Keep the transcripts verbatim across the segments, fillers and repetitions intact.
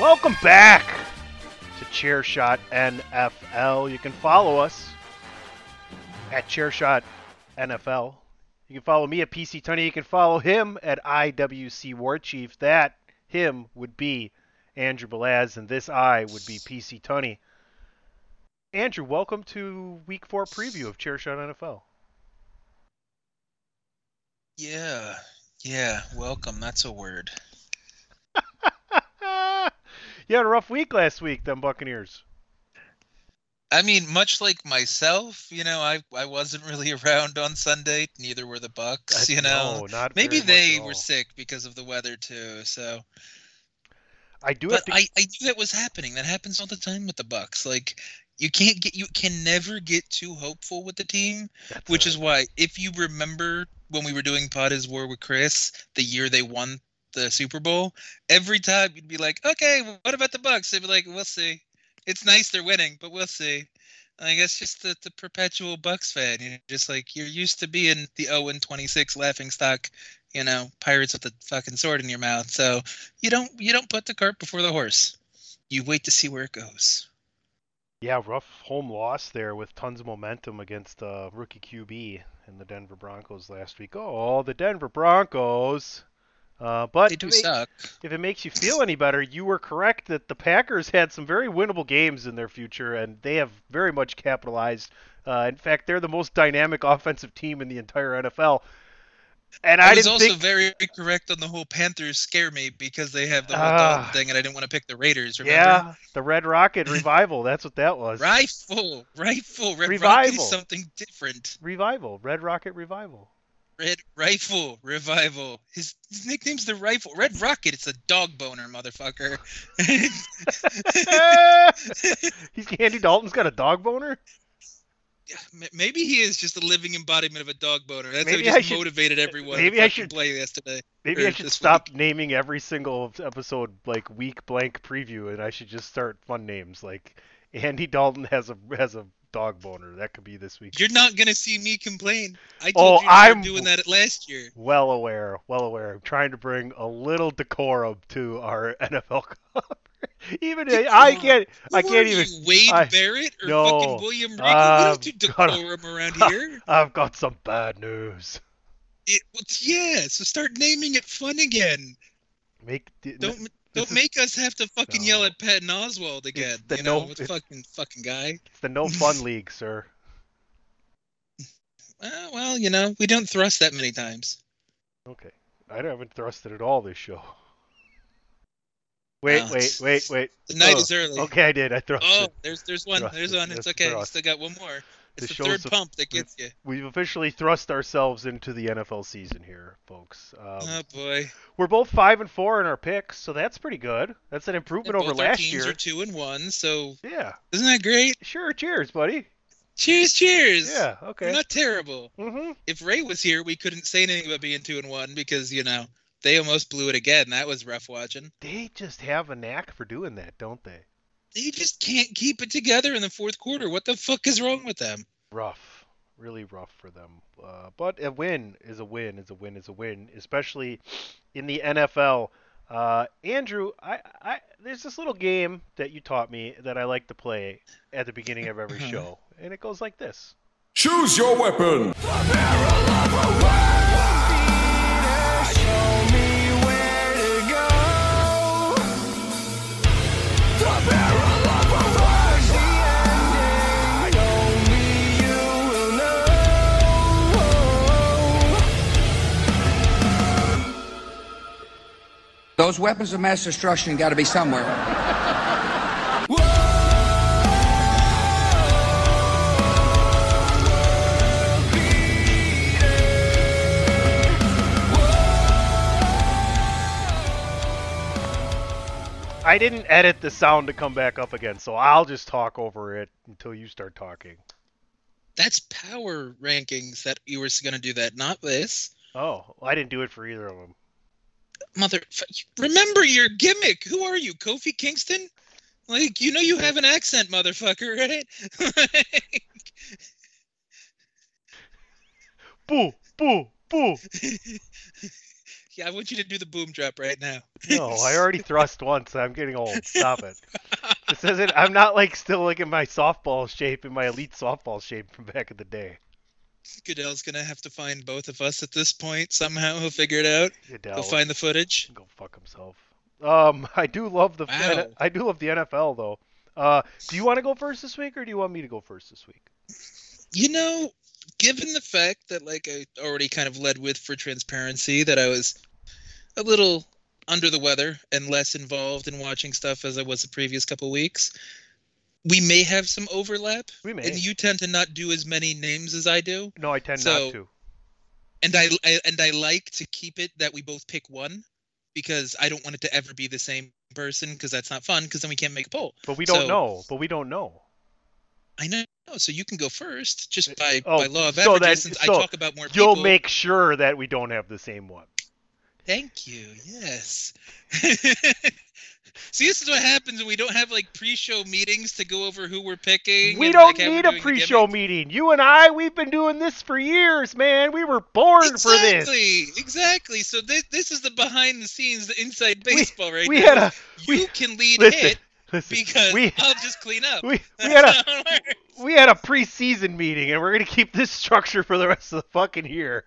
Welcome back to Chairshot N F L. You can follow us at Chairshot N F L. You can follow me at P C Tunney. You can follow him at I W C War Chief. That him would be Andrew Belaz, and this I would be P C Tunney. Andrew, welcome to Week Four preview of Chairshot N F L. Yeah, yeah, welcome. That's a word. You had a rough week last week, them Buccaneers. I mean, much like myself, you know, I I wasn't really around on Sunday. Neither were the Bucks. You know, no, not maybe very they much were sick because of the weather too. So, I do. but Have to... I I knew that was happening. That happens all the time with the Bucks. Like, you can't get you can never get too hopeful with the team, That's which a... is why if you remember when we were doing Pod is War with Chris, the year they won the Super Bowl, every time you'd be like, okay, what about the Bucks? They'd be like, we'll see. It's nice they're winning, but we'll see. I guess just the, the perpetual Bucks fan. You're just like, you're used to being the oh and twenty-six laughingstock, you know, pirates with the fucking sword in your mouth. So you don't you don't put the cart before the horse. You wait to see where it goes. Yeah, rough home loss there with tons of momentum against uh, rookie Q B in the Denver Broncos last week. Oh, the Denver Broncos. Uh, but they do if it, suck. If it makes you feel any better, you were correct that the Packers had some very winnable games in their future, and they have very much capitalized. Uh, in fact, they're the most dynamic offensive team in the entire N F L. And I, I was didn't also think... very correct on the whole Panthers scare me because they have the whole uh, Dalton thing, and I didn't want to pick the Raiders. Remember? Yeah, the Red Rocket revival. That's what that was. Rifle, rifle, Red revival. Rocket is something different. Revival, Red Rocket revival. Red Rifle Revival. His, his nickname's the Rifle. Red Rocket. It's a dog boner, motherfucker. He's Andy Dalton's got a dog boner? Maybe he is just a living embodiment of a dog boner. That's maybe how he just should, motivated everyone maybe to I should play yesterday. Maybe I should stop week. naming every single episode like week blank preview, and I should just start fun names like Andy Dalton has a has a dog boner. That could be this week. You're not gonna see me complain. I told oh, you to I'm doing that last year. Well aware, well aware. I'm trying to bring a little decorum to our N F L coverage. Even Decorum. I can't. Who I can't are even. You, Wade I, Barrett or no, fucking William Regal? Uh, we don't do decorum around here. I've got some bad news. It, yeah, so start naming it fun again. Make don't don't is, make us have to fucking no. yell at Patton Oswalt again. The you no, know, with fucking fucking guy. It's the no fun league, sir. Uh, well, you know, we don't thrust that many times. Okay, I haven't thrusted at all this show. Wait, oh, wait, wait, wait. The night oh, is early. Okay, I did. I thrusted. Oh, there's there's one. Thrusted. There's one. It's okay. Thrust. Still got one more. It's the, the third a, pump that gets you. We've officially thrust ourselves into the N F L season here, folks. Um, oh boy. We're both five and four in our picks, so that's pretty good. That's an improvement and over both last our teams year. Are two and one, so yeah. Isn't that great? Sure. Cheers, buddy. Cheers, cheers. Yeah. Okay. We're not terrible. Mm-hmm. If Ray was here, we couldn't say anything about being two and one because you know they almost blew it again. That was rough watching. They just have a knack for doing that, don't they? They just can't keep it together in the fourth quarter. What the fuck is wrong with them? Rough. Really rough for them. Uh, but a win is a win is a win is a win, especially in the N F L. Uh, Andrew, I, I, there's this little game that you taught me that I like to play at the beginning of every show, and it goes like this. Choose your weapon! Those weapons of mass destruction got to be somewhere. I didn't edit the sound to come back up again, so I'll just talk over it until you start talking. That's power rankings that you were going to do that, not this. Oh, well, I didn't do it for either of them. Mother, remember your gimmick. Who are you, Kofi Kingston? Like, you know you have an accent, motherfucker, right? like... Boo, boo, boo. Yeah, I want you to do the boom drop right now. No, I already thrust once. I'm getting old. Stop it. This isn't. I'm not like still like in my softball shape, in my elite softball shape from back in the day. Goodell's gonna have to find both of us at this point somehow. He'll figure it out. Goodell, He'll find the footage. Go fuck himself. Um, I do love the Wow. I do love the N F L though. Uh, do you want to go first this week, or do you want me to go first this week? You know, given the fact that, like, I already kind of led with for transparency that I was a little under the weather and less involved in watching stuff as I was the previous couple weeks, we may have some overlap. We may. And you tend to not do as many names as I do. No, I tend So- not to. And I, I and I like to keep it that we both pick one because I don't want it to ever be the same person because that's not fun because then we can't make a poll. But we don't So- know. But we don't know. I know. So you can go first just by, Oh, by law of so averages that- since so I talk about more people. You'll make sure that we don't have the same one. Thank you. Yes. See, this is what happens when we don't have like pre-show meetings to go over who we're picking. We and, don't like, how we're need a doing the pre-show gimmick. meeting. You and I, we've been doing this for years, man. We were born for this. Exactly. Exactly. So this this is the behind the scenes, the inside We- baseball right we now. had a you we- can lead listen, hit listen. because we I'll just clean up. we we had a That's how it works. we had a preseason meeting, and we're gonna keep this structure for the rest of the fucking year.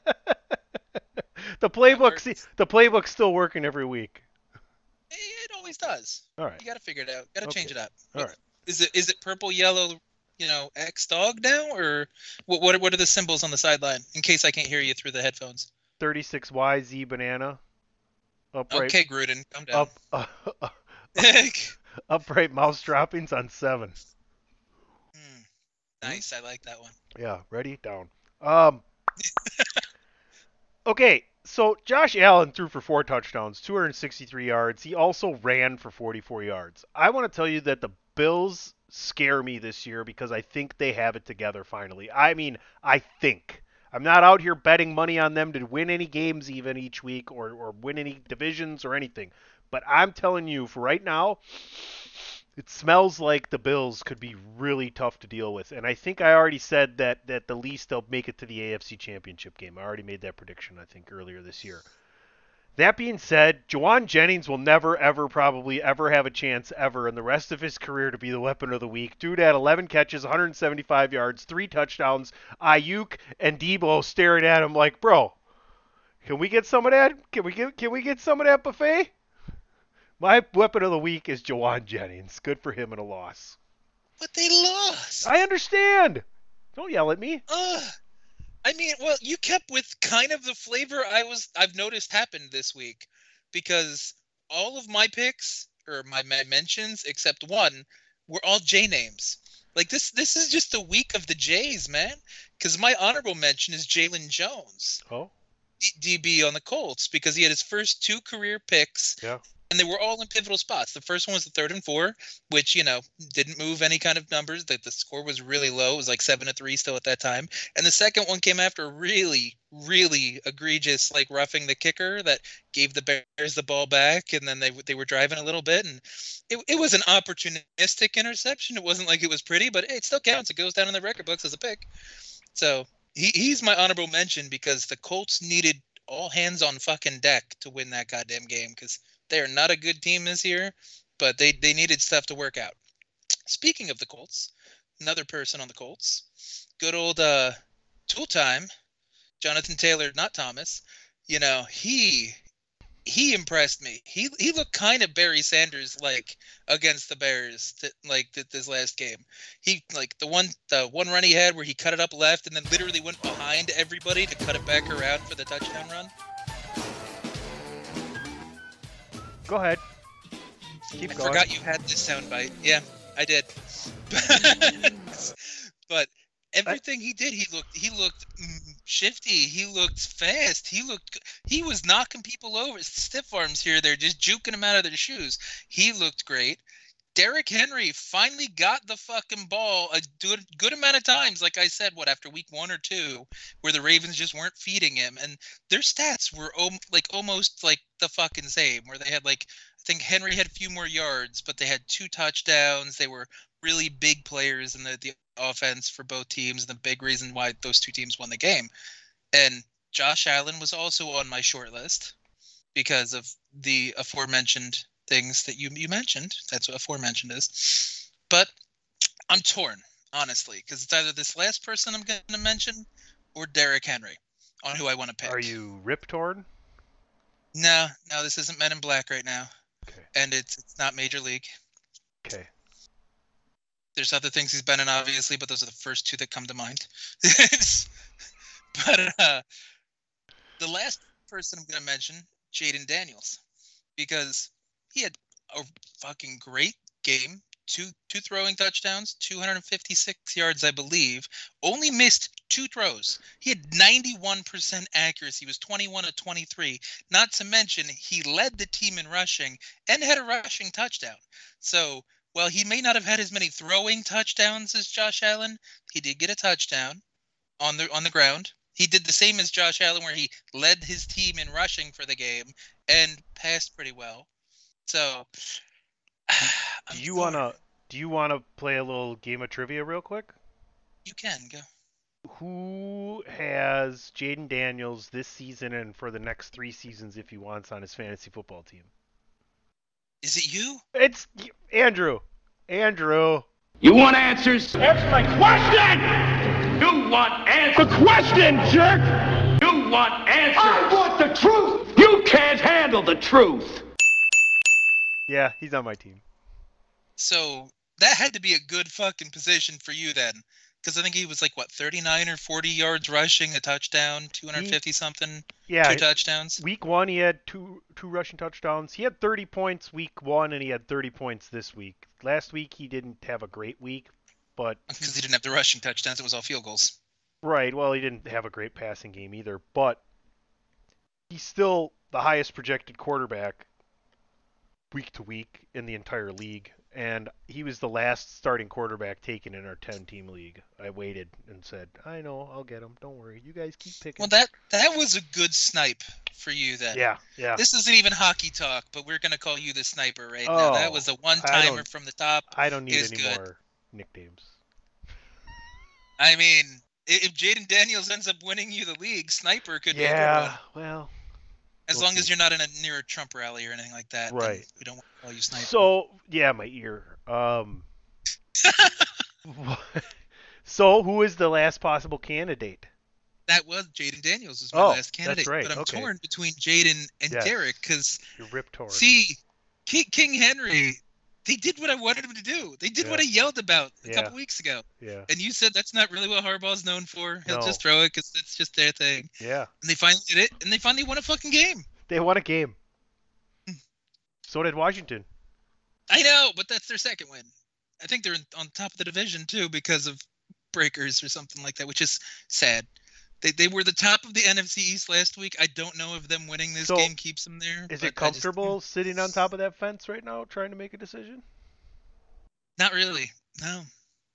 the playbook, works. the playbook's still working every week. It always does. All right. You got to figure it out. Got to Okay. change it up. All right. Is it is it purple, yellow, you know, X dog now, or what? What, what are the symbols on the sideline? In case I can't hear you through the headphones. thirty-six Y Z banana. Upright. Okay, Gruden, calm down. Up. Uh, upright mouse droppings on seven. Hmm. Nice, I like that one. Yeah, ready? Down. Um. Okay, so Josh Allen threw for four touchdowns, two hundred sixty-three yards. He also ran for forty-four yards. I want to tell you that the Bills scare me this year because I think they have it together finally. I mean, I think. I'm not out here betting money on them to win any games even each week or, or win any divisions or anything. But I'm telling you, for right now, it smells like the Bills could be really tough to deal with. And I think I already said that, that the least they'll make it to the A F C Championship game. I already made that prediction, I think, earlier this year. That being said, Juwan Jennings will never, ever, probably ever have a chance ever in the rest of his career to be the weapon of the week. Dude had eleven catches, one hundred seventy-five yards, three touchdowns. Ayuk and Debo staring at him like, bro, can we get some of that? Can we get, can we get some of that buffet? My weapon of the week is Juwan Jennings. Good for him in a loss. But they lost. I understand. Don't yell at me. Ugh. I mean, well, you kept with kind of the flavor I was I've noticed happened this week because all of my picks or my, my mentions except one were all J names. Like this this is just the week of the J's, man. Because my honorable mention is Jalen Jones, Oh, D B on the Colts, because he had his first two career picks. yeah. And they were all in pivotal spots. The first one was the third and four, which, you know, didn't move any kind of numbers. The, the score was really low. It was like seven to three still at that time. And the second one came after a really, really egregious, like, roughing the kicker that gave the Bears the ball back. And then they they were driving a little bit. And it, it was an opportunistic interception. It wasn't like it was pretty, but it still counts. It goes down in the record books as a pick. So he, he's my honorable mention because the Colts needed all hands on fucking deck to win that goddamn game because they are not a good team this year, but they, they needed stuff to work out. Speaking of the Colts, another person on the Colts, good old uh, tool time, Jonathan Taylor, not Thomas. You know, he he impressed me. He he looked kind of Barry Sanders like against the Bears, to, like th- this last game. He like the one the one run he had where he cut it up left and then literally went behind everybody to cut it back around for the touchdown run. Go ahead. Keep I going. forgot you had this soundbite. Yeah, I did. But everything he did, he looked he looked mm, shifty. He looked fast. He looked he was knocking people over. Stiff arms here. They're just juking them out of their shoes. He looked great. Derrick Henry finally got the fucking ball a good, good amount of times, like I said, what, after week one or two, where the Ravens just weren't feeding him. And their stats were om- like almost like the fucking same, where they had like, I think Henry had a few more yards, but they had two touchdowns. They were really big players in the, the offense for both teams, and the big reason why those two teams won the game. And Josh Allen was also on my short list because of the aforementioned things that you you mentioned. That's what aforementioned is. But I'm torn, honestly, because it's either this last person I'm going to mention or Derrick Henry on who I want to pick. Are you rip torn? No, no, this isn't Men in Black right now. Okay. And it's it's not Major League. Okay. There's other things he's been in, obviously, but those are the first two that come to mind. But uh, the last person I'm going to mention, Jaden Daniels, because he had a fucking great game. Two two throwing touchdowns, two hundred fifty-six yards, I believe. Only missed two throws. He had ninety-one percent accuracy. He was twenty-one of twenty-three. Not to mention, he led the team in rushing and had a rushing touchdown. So, while he may not have had as many throwing touchdowns as Josh Allen, he did get a touchdown on the on the ground. He did the same as Josh Allen, where he led his team in rushing for the game and passed pretty well. So, I'm Do you torn. wanna do you wanna play a little game of trivia real quick? You can go. Who has Jaden Daniels this season and for the next three seasons if he wants on his fantasy football team? Is it you? It's Andrew. Andrew. You want answers? Answer my question! You want answers? The question, jerk! You want answers? I want the truth! You can't handle the truth! Yeah, he's on my team. So that had to be a good fucking position for you then. Because I think he was like, what, thirty-nine or forty yards rushing, a touchdown, two hundred fifty something, Yeah. two touchdowns. Week one, he had two two rushing touchdowns. He had thirty points week one, and he had thirty points this week. Last week, he didn't have a great week, but Because he didn't have the rushing touchdowns, it was all field goals. right. Well, he didn't have a great passing game either, but he's still the highest projected quarterback week to week in the entire league. And he was the last starting quarterback taken in our ten-team league. I waited and said, I know, I'll get him. Don't worry. You guys keep picking. Well, that that was a good snipe for you then. Yeah, yeah. This isn't even hockey talk, but we're going to call you the sniper right Oh, now. That was a I one-timer don't- from the top. I don't need is any good. more nicknames. I mean, i- if Jaden Daniels ends up winning you the league, sniper could be a good Yeah, one. well. As we'll long as see. you're not in a near a Trump rally or anything like that. then Right. We don't want to call you sniper. So, yeah, my ear. Um. So, who is the last possible candidate? That was Jaden Daniels was my Oh, last that's candidate. right, But I'm okay. torn between Jaden and Yes. Derek because, You're Rip Torn. see, King, King Henry, they did what I wanted him to do. They did what I Yeah. yelled about a Yeah. couple weeks ago. Yeah, And you said that's not really what Harbaugh's known for. He'll No. just throw it because that's just their thing. yeah. And they finally did it, and they finally won a fucking game. They won a game. So did Washington. I know, but that's their second win. I think they're in, on top of the division too because of breakers or something like that, which is sad. They they were the top of the N F C East last week. I don't know if them winning this So, game keeps them there. Is but I it just- comfortable sitting on top of that fence right now, trying to make a decision? Not really. No.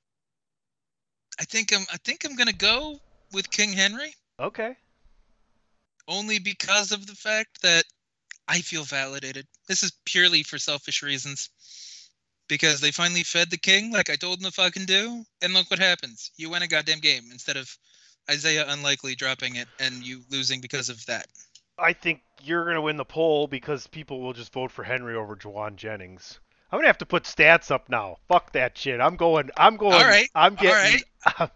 I think I'm. I think I'm gonna go with King Henry Okay. only because of the fact that I feel validated. This is purely for selfish reasons. Because they finally fed the king like I told them to fucking do, and look what happens. You win a goddamn game instead of Isaiah Unlikely dropping it and you losing because of that. I think you're going to win the poll because people will just vote for Henry over Jawan Jennings. I'm going to have to put stats up now. Fuck that shit. I'm going. I'm going. All right, I'm all getting. I'm,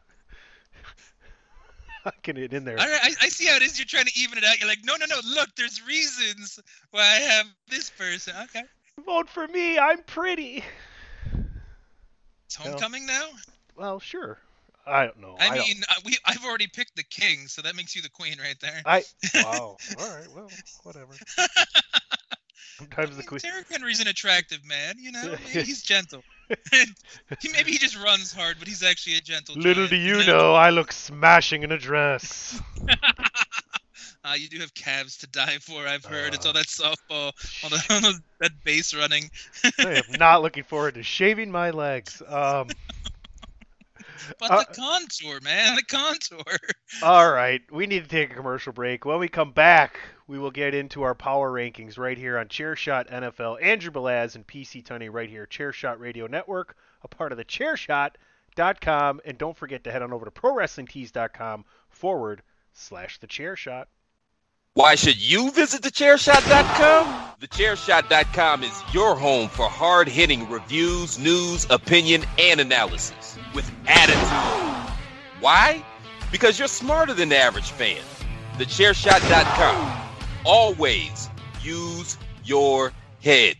I'm getting it in there. All right, I, I see how it is. You're trying to even it out. You're like, no, no, no. Look, there's reasons why I have this person. Okay. Vote for me. I'm pretty. It's homecoming now? Well, sure. I don't know. I, I mean, uh, we I've already picked the king, so that makes you the queen right there. I. Wow. All right. Well, whatever. Sometimes the I mean, queen. Derrick Henry's an attractive man, you know. Maybe he's gentle. he, maybe he just runs hard, but he's actually a gentle. Little giant, do you know, I look smashing in a dress. Uh, you do have calves to die for. I've heard it's all Uh, that softball, all, the, all those, that base running. I am not looking forward to shaving my legs. Um. But Uh, the contour, man, the contour. All right, we need to take a commercial break. When we come back, we will get into our power rankings right here on Chairshot N F L. Andrew Belaz and P C Tunney right here, Chairshot Radio Network, a part of the Chairshot dot com. And don't forget to head on over to ProWrestlingTees dot com forward slash the chair shot. Why should you visit the chair shot dot com? the chair shot dot com is your home for hard-hitting reviews, news, opinion, and analysis with attitude. Why? Because you're smarter than the average fan. the chair shot dot com. Always use your head.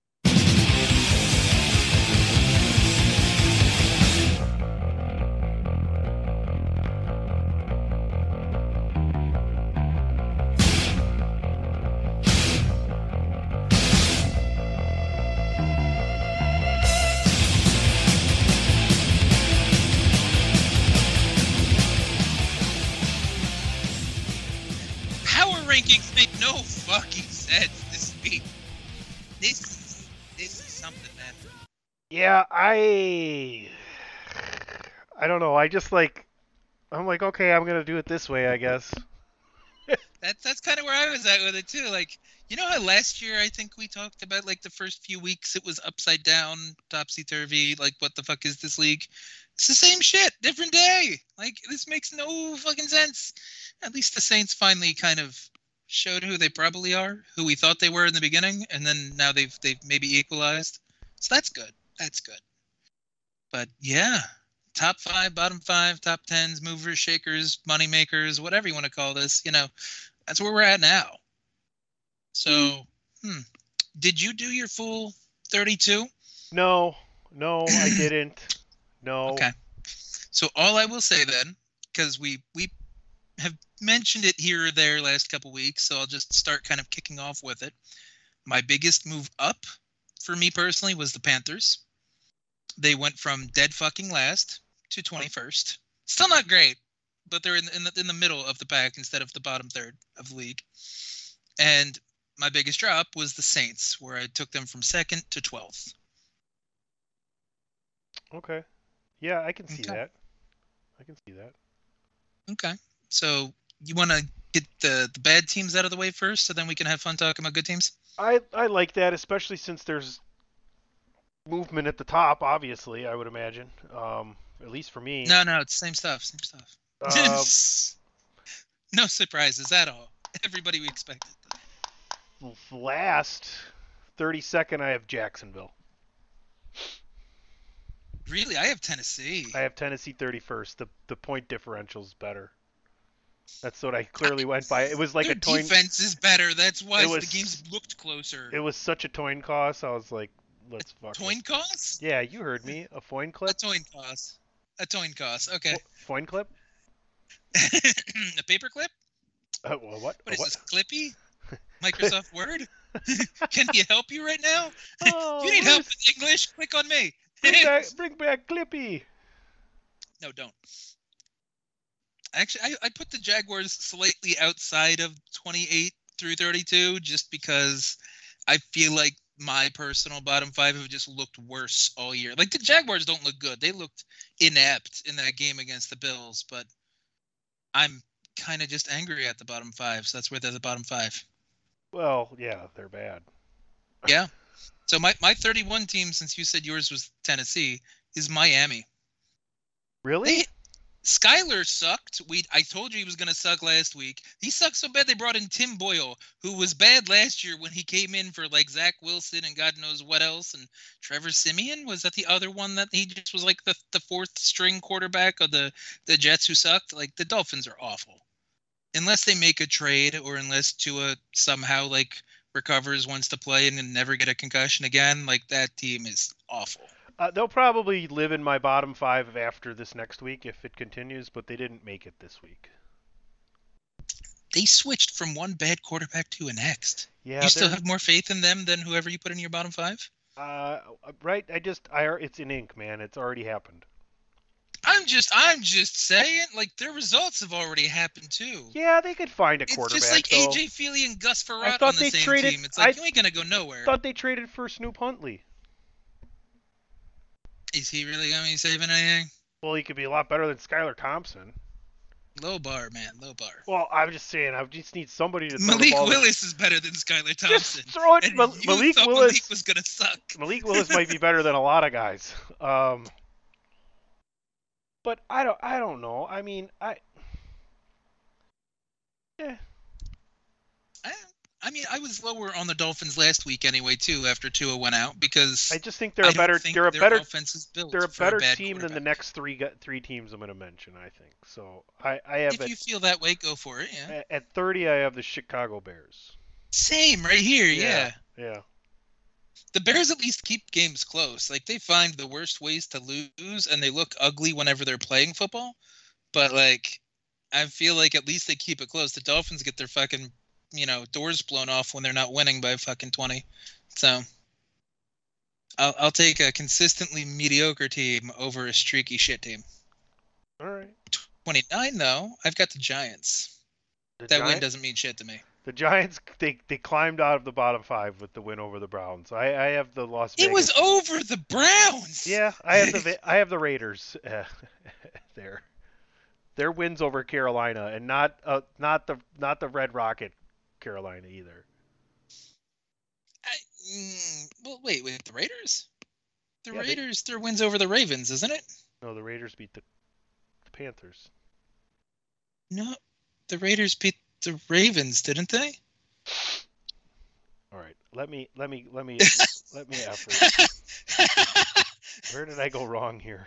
Rankings make no fucking sense this week. This is this is something, man. Yeah, I I don't know. I just like I'm like, okay, I'm gonna do it this way, I guess. that's that's kind of where I was at with it too. Like, you know how last year I think we talked about like the first few weeks it was upside down, topsy turvy. Like, what the fuck is this league? It's the same shit, different day. Like, this makes no fucking sense. At least the Saints finally kind of showed who they probably are, who we thought they were in the beginning, and then now they've they've maybe equalized. So that's good. That's good. But yeah, top five, bottom five, top tens, movers, shakers, money makers, whatever you want to call this. You know, that's where we're at now. So, hmm, did you do your full thirty-two? No, no, I didn't. No. Okay. So all I will say then, because we we have mentioned it here or there last couple weeks, so I'll just start kind of kicking off with it. My biggest move up for me personally was the Panthers. They went from dead fucking last to twenty-first. Still not great, but they're in, in, the, in the middle of the pack instead of the bottom third of the league. And my biggest drop was the Saints, where I took them from second to twelfth. Okay. Yeah, I can see Okay. that. I can see that. Okay. So you want to get the, the bad teams out of the way first, so then we can have fun talking about good teams? I I like that, especially since there's movement at the top. Obviously, I would imagine. Um, at least for me. No, no, it's same stuff. Same stuff. Uh, No surprises at all. Everybody we expected. last thirty-second, I have Jacksonville. Really, I have Tennessee. I have Tennessee thirty-first. The the point differential's better. That's what I clearly went by. It was like Their a coin. defense is better. That's why It was- the games looked closer. It was such a coin cost. I was like, let's fuck. Coin it. cost? Yeah, you heard me. A coin A clip. coin cost. A coin cost. Okay. Coin clip. A paperclip? Uh, well, what? What is what? this, Clippy? Microsoft Word? Can he help you right now? Oh, you need help where's- with English? Click on me. Bring back, bring back Clippy. No, don't. Actually, I, I put the Jaguars slightly outside of twenty-eight through thirty-two just because I feel like my personal bottom five have just looked worse all year. Like, the Jaguars don't look good. They looked inept in that game against the Bills, but I'm kind of just angry at the bottom five, so that's where they're the bottom five. Well, yeah, they're bad. Yeah. So my, my thirty-one team, since you said yours was Tennessee, is Miami. Really? They, Skyler sucked. We I told you he was going to suck last week. He sucked so bad they brought in Tim Boyle, who was bad last year when he came in for like Zach Wilson and God knows what else. And Trevor Siemian, was that the other one that he just was like the, the fourth string quarterback of the, the Jets who sucked? Like, the Dolphins are awful. Unless they make a trade or unless Tua somehow like recovers, wants to play and then never get a concussion again, like, that team is awful. Uh, they'll probably live in my bottom five after this next week if it continues, but they didn't make it this week. They switched from one bad quarterback to a next. Yeah, You still they're- have more faith in them than whoever you put in your bottom five? Uh, right. I just, I, it's in ink, man. It's already happened. I'm just, I'm just saying, like, their results have already happened too. Yeah, they could find a It's quarterback. just like though. A J Feely and Gus I Farrat thought on the they same traded- team. It's like, I you ain't gonna go nowhere. Thought they traded for Snoop Huntley. Is he really gonna be saving anything? Well, he could be a lot better than Skylar Thompson. Low bar, man, low bar. Well, I'm just saying, I just need somebody to throw the Malik ball to- Willis is better than Skylar Thompson. Just throw it. And Mal- you Malik thought Willis. Malik was gonna suck. Malik Willis might be better than a lot of guys. Um, but I don't. I don't know. I mean, I. mean, I was lower on the Dolphins last week anyway too. After Tua went out, because I just think they're I a don't better think they're a their better offense is built they're a for better bad team than the quarterback. next three gu- three teams I'm going to mention. I think so. I I have If at, you feel that way, go for it. Yeah. at at thirty I have the Chicago Bears. Same right here. Yeah. Yeah. The Bears at least keep games close. Like, they find the worst ways to lose, and they look ugly whenever they're playing football. But, like, I feel like at least they keep it close. The Dolphins get their fucking, you know, doors blown off when they're not winning by fucking twenty. So, I'll, I'll take a consistently mediocre team over a streaky shit team. All right. twenty-nine, though, I've got the Giants. The That win Giants, doesn't mean shit to me. the Giants they they climbed out of the bottom five with the win over the Browns. I I have the Las Vegas. It was over the Browns! Yeah, I have the Va- I have the Raiders uh, there. Their wins over Carolina, and not uh, not the not the Red Rocket Carolina either. I, mm, well, wait, wait, the Raiders? The Yeah, they- Raiders, their wins over the Ravens, isn't it? No, the Raiders beat the, the Panthers. No, the Raiders beat the Ravens, didn't they? All right, let me let me let me let me effort. Where did I go wrong here?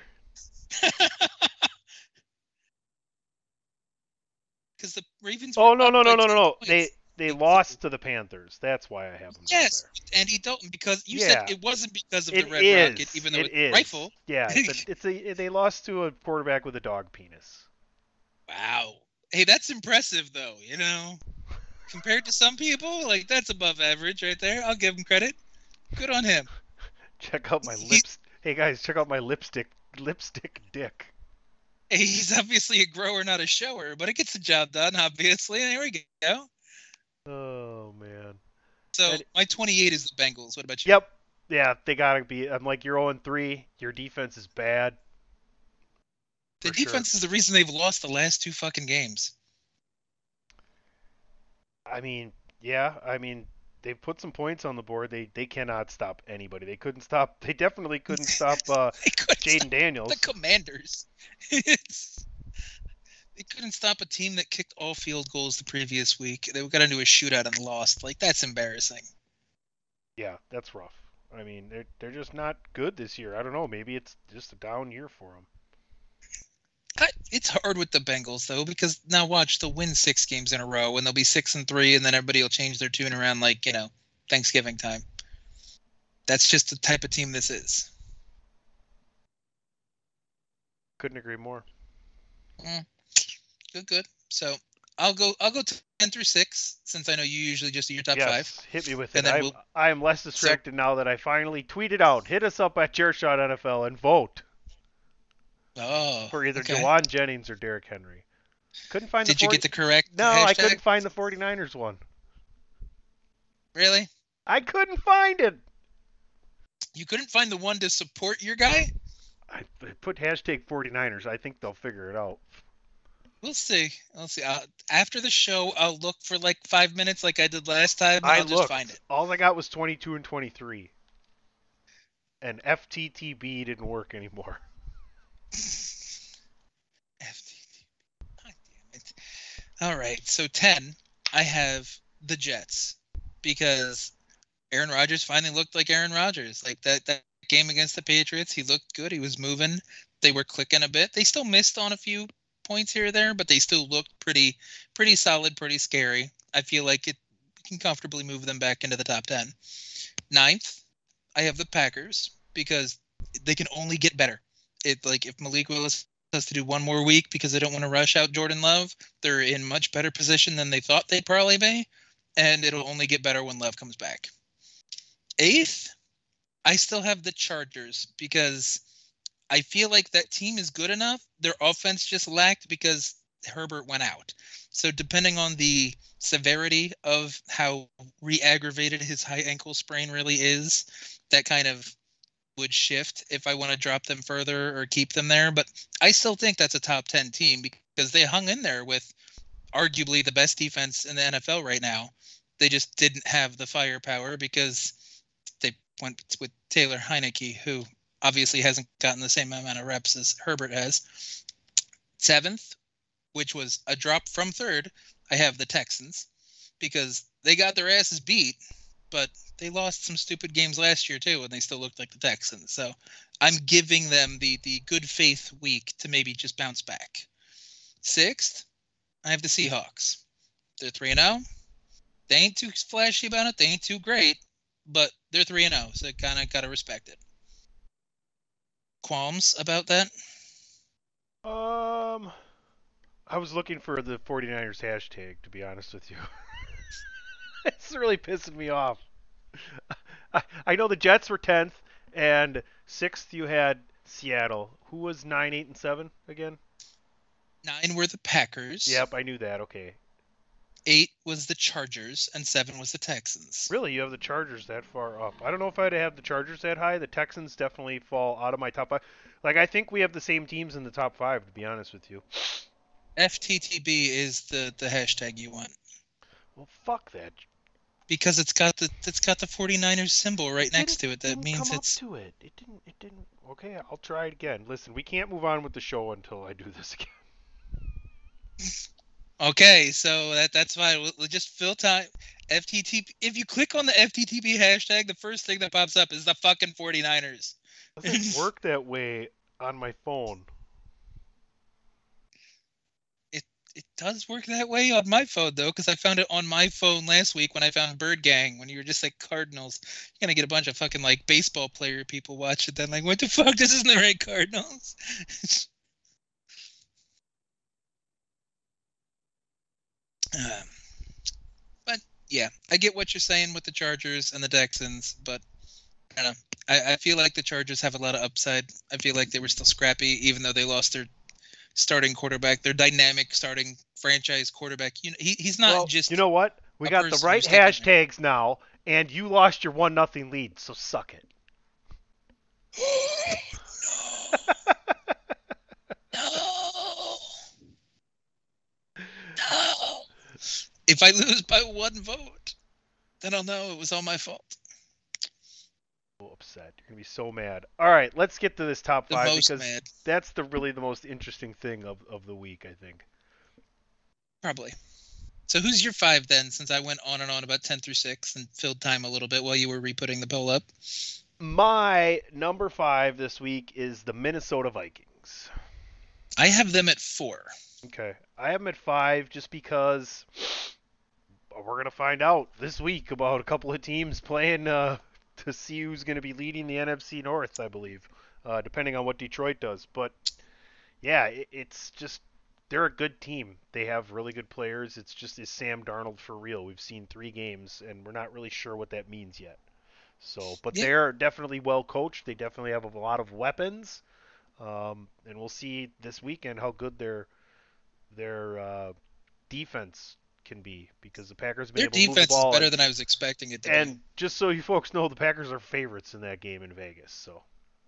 Because the Ravens. Oh were no up no no by no no ten no! points. They they lost to the Panthers. That's why I have them down Yes, there. Andy Dalton. Because you Yeah. said it wasn't because of It the Red is. Rocket, even though It it's is. rifle. Yeah, it's a, it's a they lost to a quarterback with a dog penis. Wow. Hey, that's impressive, though. You know, compared to some people, like, that's above average right there. I'll give him credit. Good on him. Check out my He- lips. Hey guys, check out my lipstick lipstick dick. Hey, he's obviously a grower, not a shower, but it gets the job done. Obviously, there we go. Oh man. So And- my twenty-eight is the Bengals. What about you? Yep. Yeah, they gotta be. I'm like, you're oh and three. Your defense is bad. The for sure. defense is the reason they've lost the last two fucking games. I mean, yeah. I mean, they put some points on the board. They they cannot stop anybody. They couldn't stop. They definitely couldn't stop uh, They couldn't Jaden stop Daniels. the Commanders. It's, they couldn't stop a team that kicked all field goals the previous week. They got into a shootout and lost. Like, that's embarrassing. Yeah, that's rough. I mean, they're they're just not good this year. I don't know. Maybe it's just a down year for them. I, it's hard with the Bengals though, because now watch, they'll win six games in a row and they'll be six and three, and then everybody will change their tune around like, you know, Thanksgiving time. That's just the type of team this is. Couldn't agree more. Good, good. So I'll go. I'll go ten through six, since I know you usually just do your top yes, five. hit me with And it. then I'm, we'll- I am less distracted now that I finally tweeted out. Hit us up at Chairshot N F L and vote Oh, for either okay. Jawan Jennings or Derrick Henry. Couldn't find Did the you 40... get the correct No, I hashtag? couldn't find the 49ers one. Really? I couldn't find it. You couldn't find the one to support your guy? I I put hashtag 49ers. I think they'll figure it out. We'll see. We'll see. Uh, after the show, I'll look for like five minutes, like I did last time. And I I'll just looked. find it. All I got was twenty-two and twenty-three. And F T T B didn't work anymore. F T T. God damn it. All right, so ten, I have the Jets, because Aaron Rodgers finally looked like Aaron Rodgers. Like that, that game against the Patriots, he looked good. He was moving. They were clicking a bit. They still missed on a few points here or there, but they still looked pretty pretty solid, pretty scary. I feel like it can comfortably move them back into the top ten. Ninth, I have the Packers, because they can only get better. It like if Malik Willis has to do one more week because they don't want to rush out Jordan Love, they're in much better position than they thought they'd probably be, and it'll only get better when Love comes back. Eighth, I still have the Chargers, because I feel like that team is good enough. Their offense just lacked because Herbert went out. So depending on the severity of how re-aggravated his high ankle sprain really is, that kind of would shift if I want to drop them further or keep them there. But I still think that's a top ten team, because they hung in there with arguably the best defense in the N F L right now. They just didn't have the firepower because they went with Taylor Heineke, who obviously hasn't gotten the same amount of reps as Herbert has. Seventh, which was a drop from third, I have the Texans, because they got their asses beat, but they lost some stupid games last year too, and they still looked like the Texans. So I'm giving them the the good faith week to maybe just bounce back. Sixth, I have the Seahawks. They're three and zero. They ain't too flashy about it. They ain't too great, but they're three and zero, so kind of gotta respect it. Qualms about that? Um, I was looking for the 49ers hashtag, to be honest with you. It's really pissing me off. I, I know the Jets were tenth, and sixth you had Seattle. Who was nine, eight, and seven again? Nine were the Packers. Yep, I knew that. Okay. Eight was the Chargers, and seven was the Texans. Really, you have the Chargers that far up? I don't know if I'd have the Chargers that high. The Texans definitely fall out of my top five. Like, I think we have the same teams in the top five, to be honest with you. F T T B is the, the hashtag you want. Well, fuck that. Because it's got the it's got the 49ers symbol right It next to didn't- it. That didn't means come it's up to it. It didn't. It didn't. Okay, I'll try it again. Listen, we can't move on with the show until I do this again. okay. So that that's fine. We'll, we'll just fill time. F T T P. If you click on the F T T P hashtag, the first thing that pops up is the fucking 49ers. It doesn't work that way on my phone. It does work that way on my phone, though, because I found it on my phone last week when I found Bird Gang, when you were just like Cardinals. You're going to get a bunch of fucking, like, baseball player people watch it, then, like, what the fuck? This isn't the right Cardinals. uh, but, yeah, I get what you're saying with the Chargers and the Texans, but, I don't know. I, I feel like the Chargers have a lot of upside. I feel like they were still scrappy, even though they lost their starting quarterback, their dynamic starting franchise quarterback. You know, he he's not Well, just. you know what? We a got the person right who's taking it. hashtags now, and you lost your one nothing lead, so suck it. no. No. If I lose by one vote, then I'll know it was all my fault. So upset. You're gonna be so mad. All right, let's get to this top The five most because mad. that's the really the most interesting thing of, of the week, I think. Probably. So who's your five then, since I went on and on about ten through six and filled time a little bit while you were re-putting the poll up? My number five this week is the Minnesota Vikings. I have them at four. Okay, I have them at five just because we're gonna find out this week about a couple of teams playing uh, to see who's gonna be leading the N F C North, I believe, uh, depending on what Detroit does. But yeah, it, it's just they're a good team. They have really good players. It's just is Sam Darnold for real? We've seen three games, and we're not really sure what that means yet. So, but Yeah. they're definitely well coached. They definitely have a lot of weapons, um, and we'll see this weekend how good their their uh, defense can be because the Packers have been Their able to move the defense is ball. better and, than I was expecting it to be. and just so you folks know, the Packers are favorites in that game in Vegas. So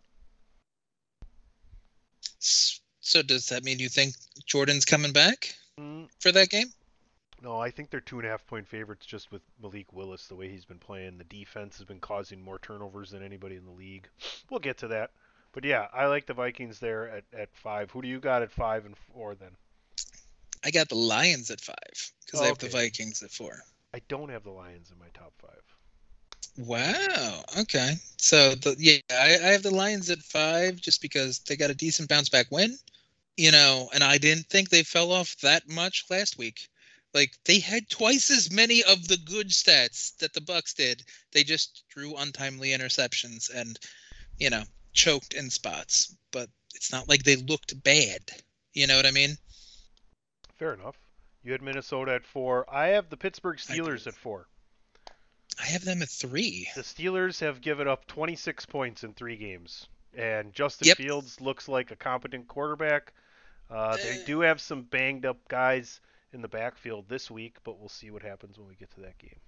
S- So does that mean you think Jordan's coming back mm, for that game? no, I think they're two and a half point favorites just with Malik Willis the way he's been playing. The defense has been causing more turnovers than anybody in the league. We'll get to that. But yeah, I like the Vikings there at, at five. Who do you got at five and four then? I got the Lions at five because I have the Okay. Vikings at four. I don't have the Lions in my top five. Wow. Okay. So the yeah, I, I have the Lions at five just because they got a decent bounce back win, you know, and I didn't think they fell off that much last week. Like they had twice as many of the good stats that the Bucks did. They just drew untimely interceptions and, you know, choked in spots. But it's not like they looked bad. You know what I mean? Fair enough. You had Minnesota at four. I have the Pittsburgh I do. Steelers at four. I have them at three. The Steelers have given up twenty-six points in three games, and Justin Yep. Fields looks like a competent quarterback. Uh, they Eh. do have some banged up guys in the backfield this week, but we'll see what happens when we get to that game.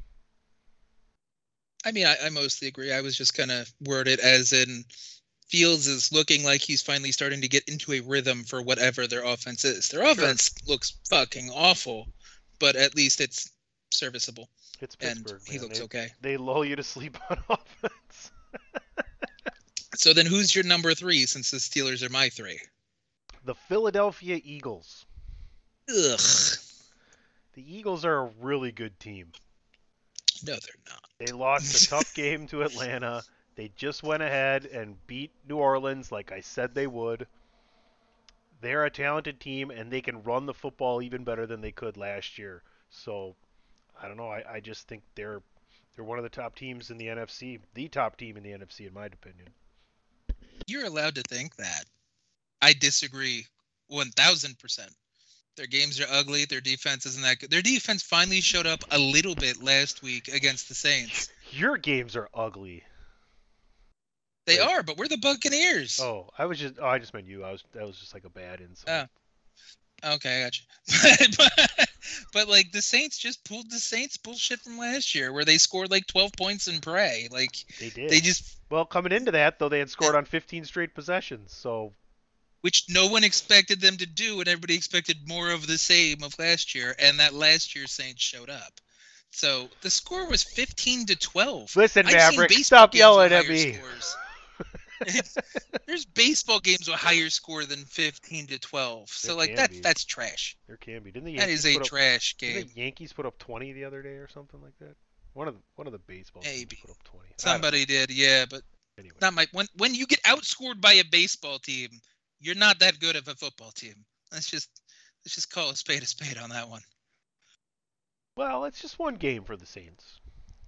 I mean, I, I mostly agree. I was just gonna word it as in Fields is looking like he's finally starting to get into a rhythm for whatever their offense is. Their offense looks fucking awful, but at least it's serviceable. It's And Pittsburgh, he man. looks they, okay. They lull you to sleep on offense. So then who's your number three since the Steelers are my three? The Philadelphia Eagles. Ugh. The Eagles are a really good team. No, they're not. They lost a tough game to Atlanta. They just went ahead and beat New Orleans like I said they would. They're a talented team, and they can run the football even better than they could last year. So, I don't know. I, I just think they're they're one of the top teams in the N F C, the top team in the N F C, in my opinion. You're allowed to think that. I disagree one thousand percent. Their games are ugly. Their defense isn't that good. Their defense finally showed up a little bit last week against the Saints. Your games are ugly. They Wait. are, but we're the Buccaneers. Oh, I was just oh, I just meant you. I was that was just like a bad insult. Oh. Okay, I got you. but, but like the Saints just pulled the Saints bullshit from last year, where they scored like twelve points in pray. Like They did. they just, Well, coming into that though, they had scored on fifteen straight possessions. So which no one expected them to do, and everybody expected more of the same of last year. And that last year Saints showed up. So the score was fifteen to twelve. listen, I've seen Maverick, baseball stop games yelling with at higher me. scores. There's baseball games with higher score than fifteen to twelve. So There like can that's be. that's trash. There can be. Didn't the That Yankees is a put up, trash didn't game. the Yankees put up twenty the other day or something like that? One of the one of the baseball teams Maybe. put up twenty. I don't Somebody did, yeah, but know. Anyway. not my when when you get outscored by a baseball team, you're not that good of a football team. Let's just let's just call a spade a spade on that one. Well, it's just one game for the Saints.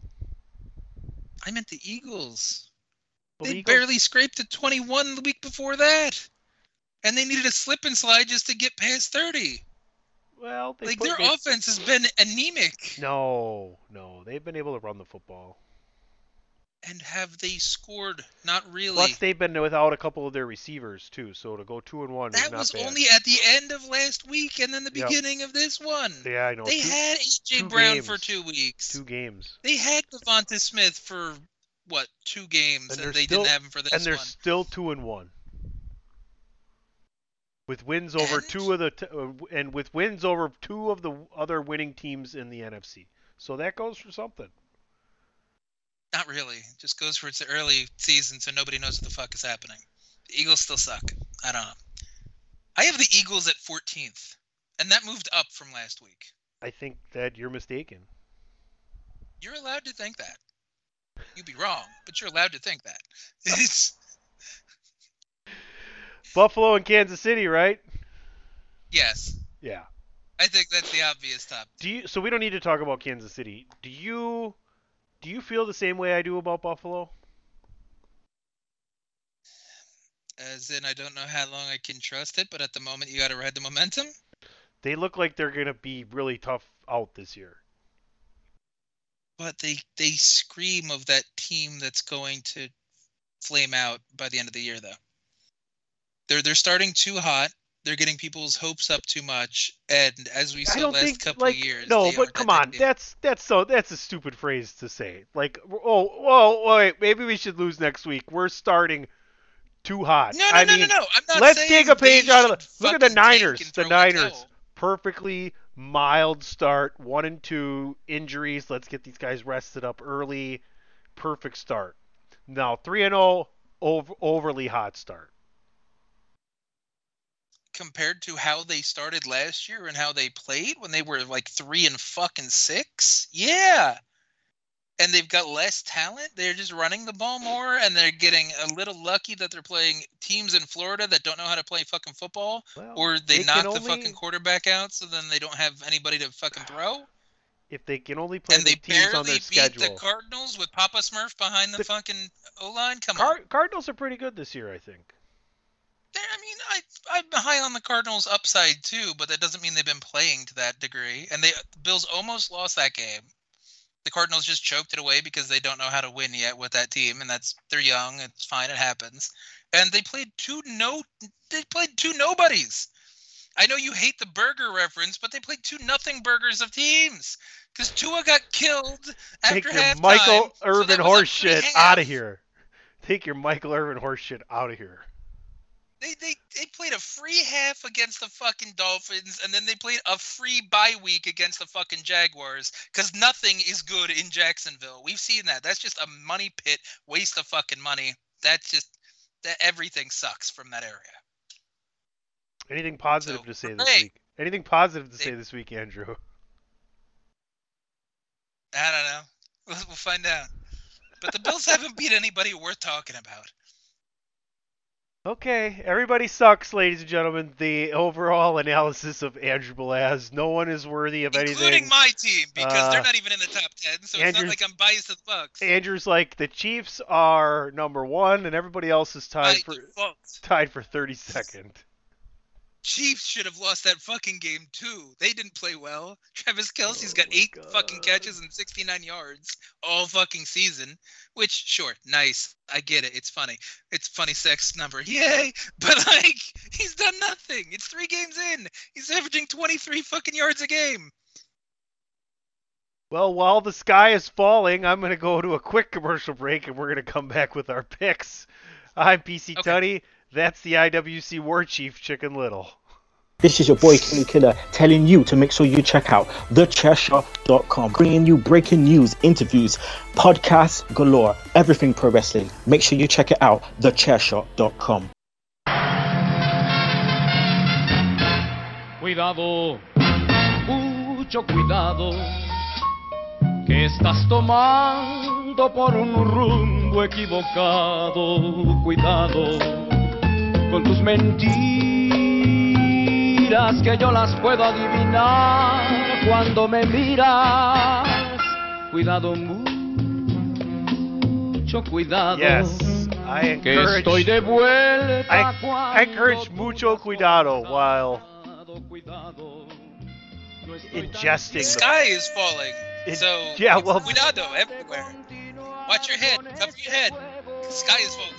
I meant the Eagles. Well, they the Eagles- barely scraped to twenty-one the week before that. And they needed a slip and slide just to get past thirty. Well, they Like put, their they, offense has been anemic. No, no, they've been able to run the football. And have they scored? Not really. Plus, they've been without a couple of their receivers too. So to go two and one is That not was bad. only at the end of last week and then the Yep. beginning of this one. Yeah, I know. They two, had A J two Brown games. for two weeks. two games, They had Devonta Smith for what, two games, And and, they're they still- didn't have him for this and they're one. still two and one. With wins over And- two of the t- uh, and with wins over two of the other winning teams in the N F C. So that goes for something. Not really. It just goes for it's the early season, so nobody knows what the fuck is happening. The Eagles still suck. I don't know. I have the Eagles at fourteenth, and that moved up from last week. I think that you're mistaken. You're allowed to think that. You'd be wrong, but you're allowed to think that. It's, Buffalo and Kansas City, right? yes, Yeah. I think that's the obvious top. Do you? So we don't need to talk about Kansas City. Do you? Do you feel the same way I do about Buffalo? As in, I don't know how long I can trust it, but at the moment, you got to ride the momentum. They look like they're going to be really tough out this year. But they they scream of that team that's going to flame out by the end of the year, though. They're they're starting too hot. They're getting people's hopes up too much, and as we I saw don't last think couple like of years, no, they but are come that on, team. that's that's so that's a stupid phrase to say. Like, oh, whoa, wait, maybe we should lose next week. We're starting too hot. No, no, I no, mean, no, no. I'm not let's saying take a page they out of the. should Look at the fucking tank Niners. and The throw in Niners, towel. perfectly mild start, one and two injuries. Let's get these guys rested up early. Perfect start. Now three and zero, over, overly hot start. Compared to how they started last year and how they played when they were like three and fucking six, yeah. And they've got less talent. They're just running the ball more, and they're getting a little lucky that they're playing teams in Florida that don't know how to play fucking football, Well, or they, they knock can the only- fucking quarterback out, so then they don't have anybody to fucking throw. If they can only play And the they teams on barely their beat schedule. the Cardinals with Papa Smurf behind the, The- fucking O-line. Come Car- on. Cardinals are pretty good this year, I think. They're- I mean, I I'm high on the Cardinals' upside too, but that doesn't mean they've been playing to that degree. And they the Bills almost lost that game. The Cardinals just choked it away because they don't know how to win yet with that team, and that's they're young. It's fine, it happens. And they played two no, they played two nobodies. I know you hate the burger reference, but they played two nothing burgers of teams because Tua got killed after Take your halftime. Michael so Irvin that was a horse free shit half. out of here. Take your Michael Irvin horse shit out of here. They, they they played a free half against the fucking Dolphins, and then they played a free bye week against the fucking Jaguars, because nothing is good in Jacksonville. We've seen that. That's just a money pit, waste of fucking money. That's just, that everything sucks from that area. Anything positive So, to say this hey, week? Anything positive to they- say this week, Andrew? I don't know. We'll, we'll find out. But the Bills haven't beat anybody worth talking about. Okay, everybody sucks, ladies and gentlemen. The overall analysis of Andrew Belaz. No one is worthy of Including anything. my team, because Uh, they're not even in the top ten, so it's Andrew's- not like I'm biased to the Bucks. Andrew's like the Chiefs are number one, and everybody else is By tied for default. tied for thirty-second. Chiefs should have lost that fucking game too. They didn't play well. Travis Kelce's Oh got my eight God. fucking catches and sixty-nine yards all fucking season. Which, sure, nice. I get it. It's funny. It's a funny sex number. Yay! But like, he's done nothing. It's three games in. He's averaging twenty-three fucking yards a game. Well, while the sky is falling, I'm going to go to a quick commercial break, and we're going to come back with our picks. I'm P C Okay. Tunney. That's the I W C War Chief, Chicken Little. This is your boy Kenny Killer telling you to make sure you check out the chair shot dot com, bringing you breaking news, interviews, podcasts galore, everything pro wrestling. Make sure you check it out, the chair shot dot com. Cuidado, mucho cuidado, que estás tomando por un rumbo equivocado. Cuidado con tus mentiras, que yo las puedo adivinar cuando me miras. Cuidado, mucho cuidado. Yes, I Que encourage, estoy de vuelta I, cuando I encourage mucho cuidado while cuidado, no estoy ingesting The the sky is falling. It- so, yeah, well- cuidado everywhere. Watch your head. Cover your head. The sky is falling.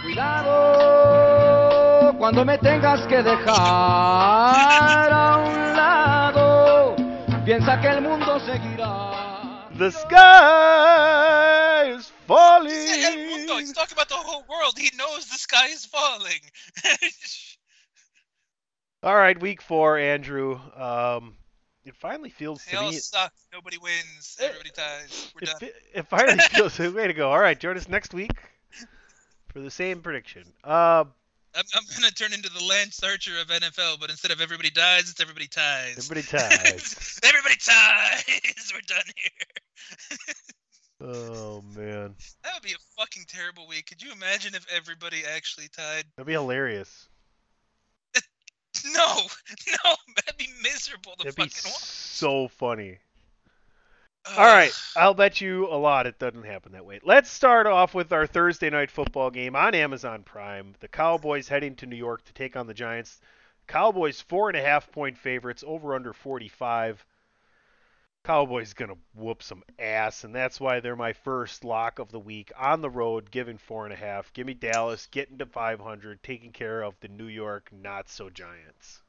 Cuidado cuando me tengas que dejar a un lado. Piensa que el mundo seguirá. The sky is falling. He said El Mundo. He's talking about the whole world. He knows the sky is falling. All right, week four, Andrew. Um, it finally feels They to all me. suck. Nobody wins. Everybody ties. We're It, done. fi- it finally feels. Way to go! All right, join us next week for the same prediction. Uh, I'm, I'm gonna turn into the Lance Archer of N F L, but instead of everybody dies, it's everybody ties. everybody ties. Everybody ties. We're done here. Oh man, That would be a fucking terrible week. Could you imagine if everybody actually tied? that'd be hilarious. No, no, that'd be miserable. The It'd be fucking one. so funny. All right, I'll bet you a lot it doesn't happen that way. Let's start off with our Thursday night football game on Amazon Prime. The Cowboys heading to New York to take on the Giants. Cowboys four and a half point favorites, over under forty-five. Cowboys gonna whoop some ass, and that's why they're my first lock of the week on the road, giving four and a half. Give me Dallas getting to five hundred, taking care of the New York not so Giants.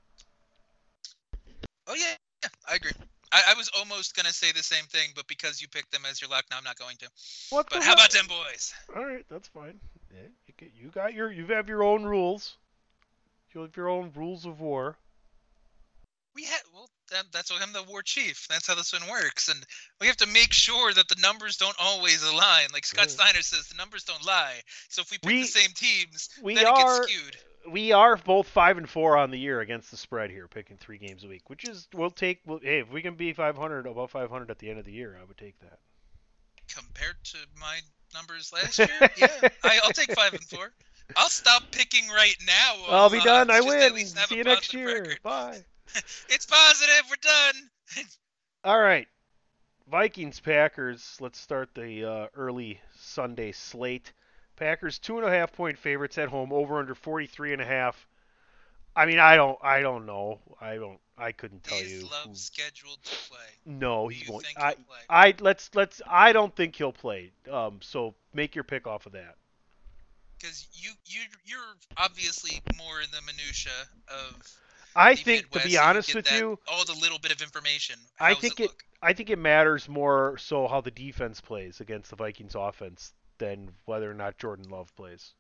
Oh yeah, yeah, I agree. I, I was almost gonna say the same thing, but because you picked them as your lock, now I'm not going to. What But the how hell? about them boys? All right, that's fine. Yeah, you, get, you got your, you have your own rules. You have your own rules of war. We had well, that, that's why I'm the war chief. That's how this one works, and we have to make sure that the numbers don't always align. Like Scott Yeah. Steiner says, the numbers don't lie. So if we pick We- the same teams, we then it are- gets skewed. We are both five and four on the year against the spread here, picking three games a week, which is we'll take. We'll, hey, if we can be five hundred, above five hundred at the end of the year, I would take that. Compared to my numbers last year, yeah, I, I'll take five and four. I'll stop picking right now. I'll be uh, done. I just to at win. least have See a you next positive year. record. Bye. It's positive. We're done. All right, Vikings Packers. Let's start the uh, early Sunday slate. Packers two and a half point favorites at home, over under forty-three and a half. I mean, I don't, I don't know. I don't, I couldn't tell Is you. Love who- scheduled to play? No, Do he you won't. think I, he'll play? I let's let's. I don't think he'll play. Um, so make your pick off of that. Because you you you're obviously more in the minutia of. I the think, Midwest, to be and honest get with that- you, all the little bit of information. I How's think it, it- look? I think it matters more so how the defense plays against the Vikings offense than whether or not Jordan Love plays.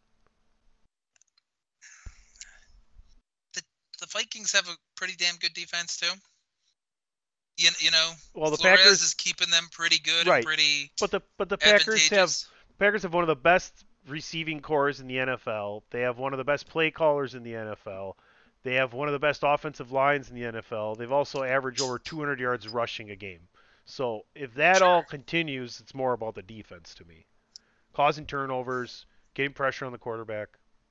The Vikings have a pretty damn good defense too. You, you know, Well, the Flores Packers, is keeping them pretty good Right. and pretty but the but the Packers have advantageous. Packers have one of the best receiving cores in the N F L. They have one of the best play callers in the N F L. They have one of the best offensive lines in the N F L. They've also averaged over two hundred yards rushing a game. So if that Sure. all continues, it's more about the defense to me. Causing turnovers, getting pressure on the quarterback.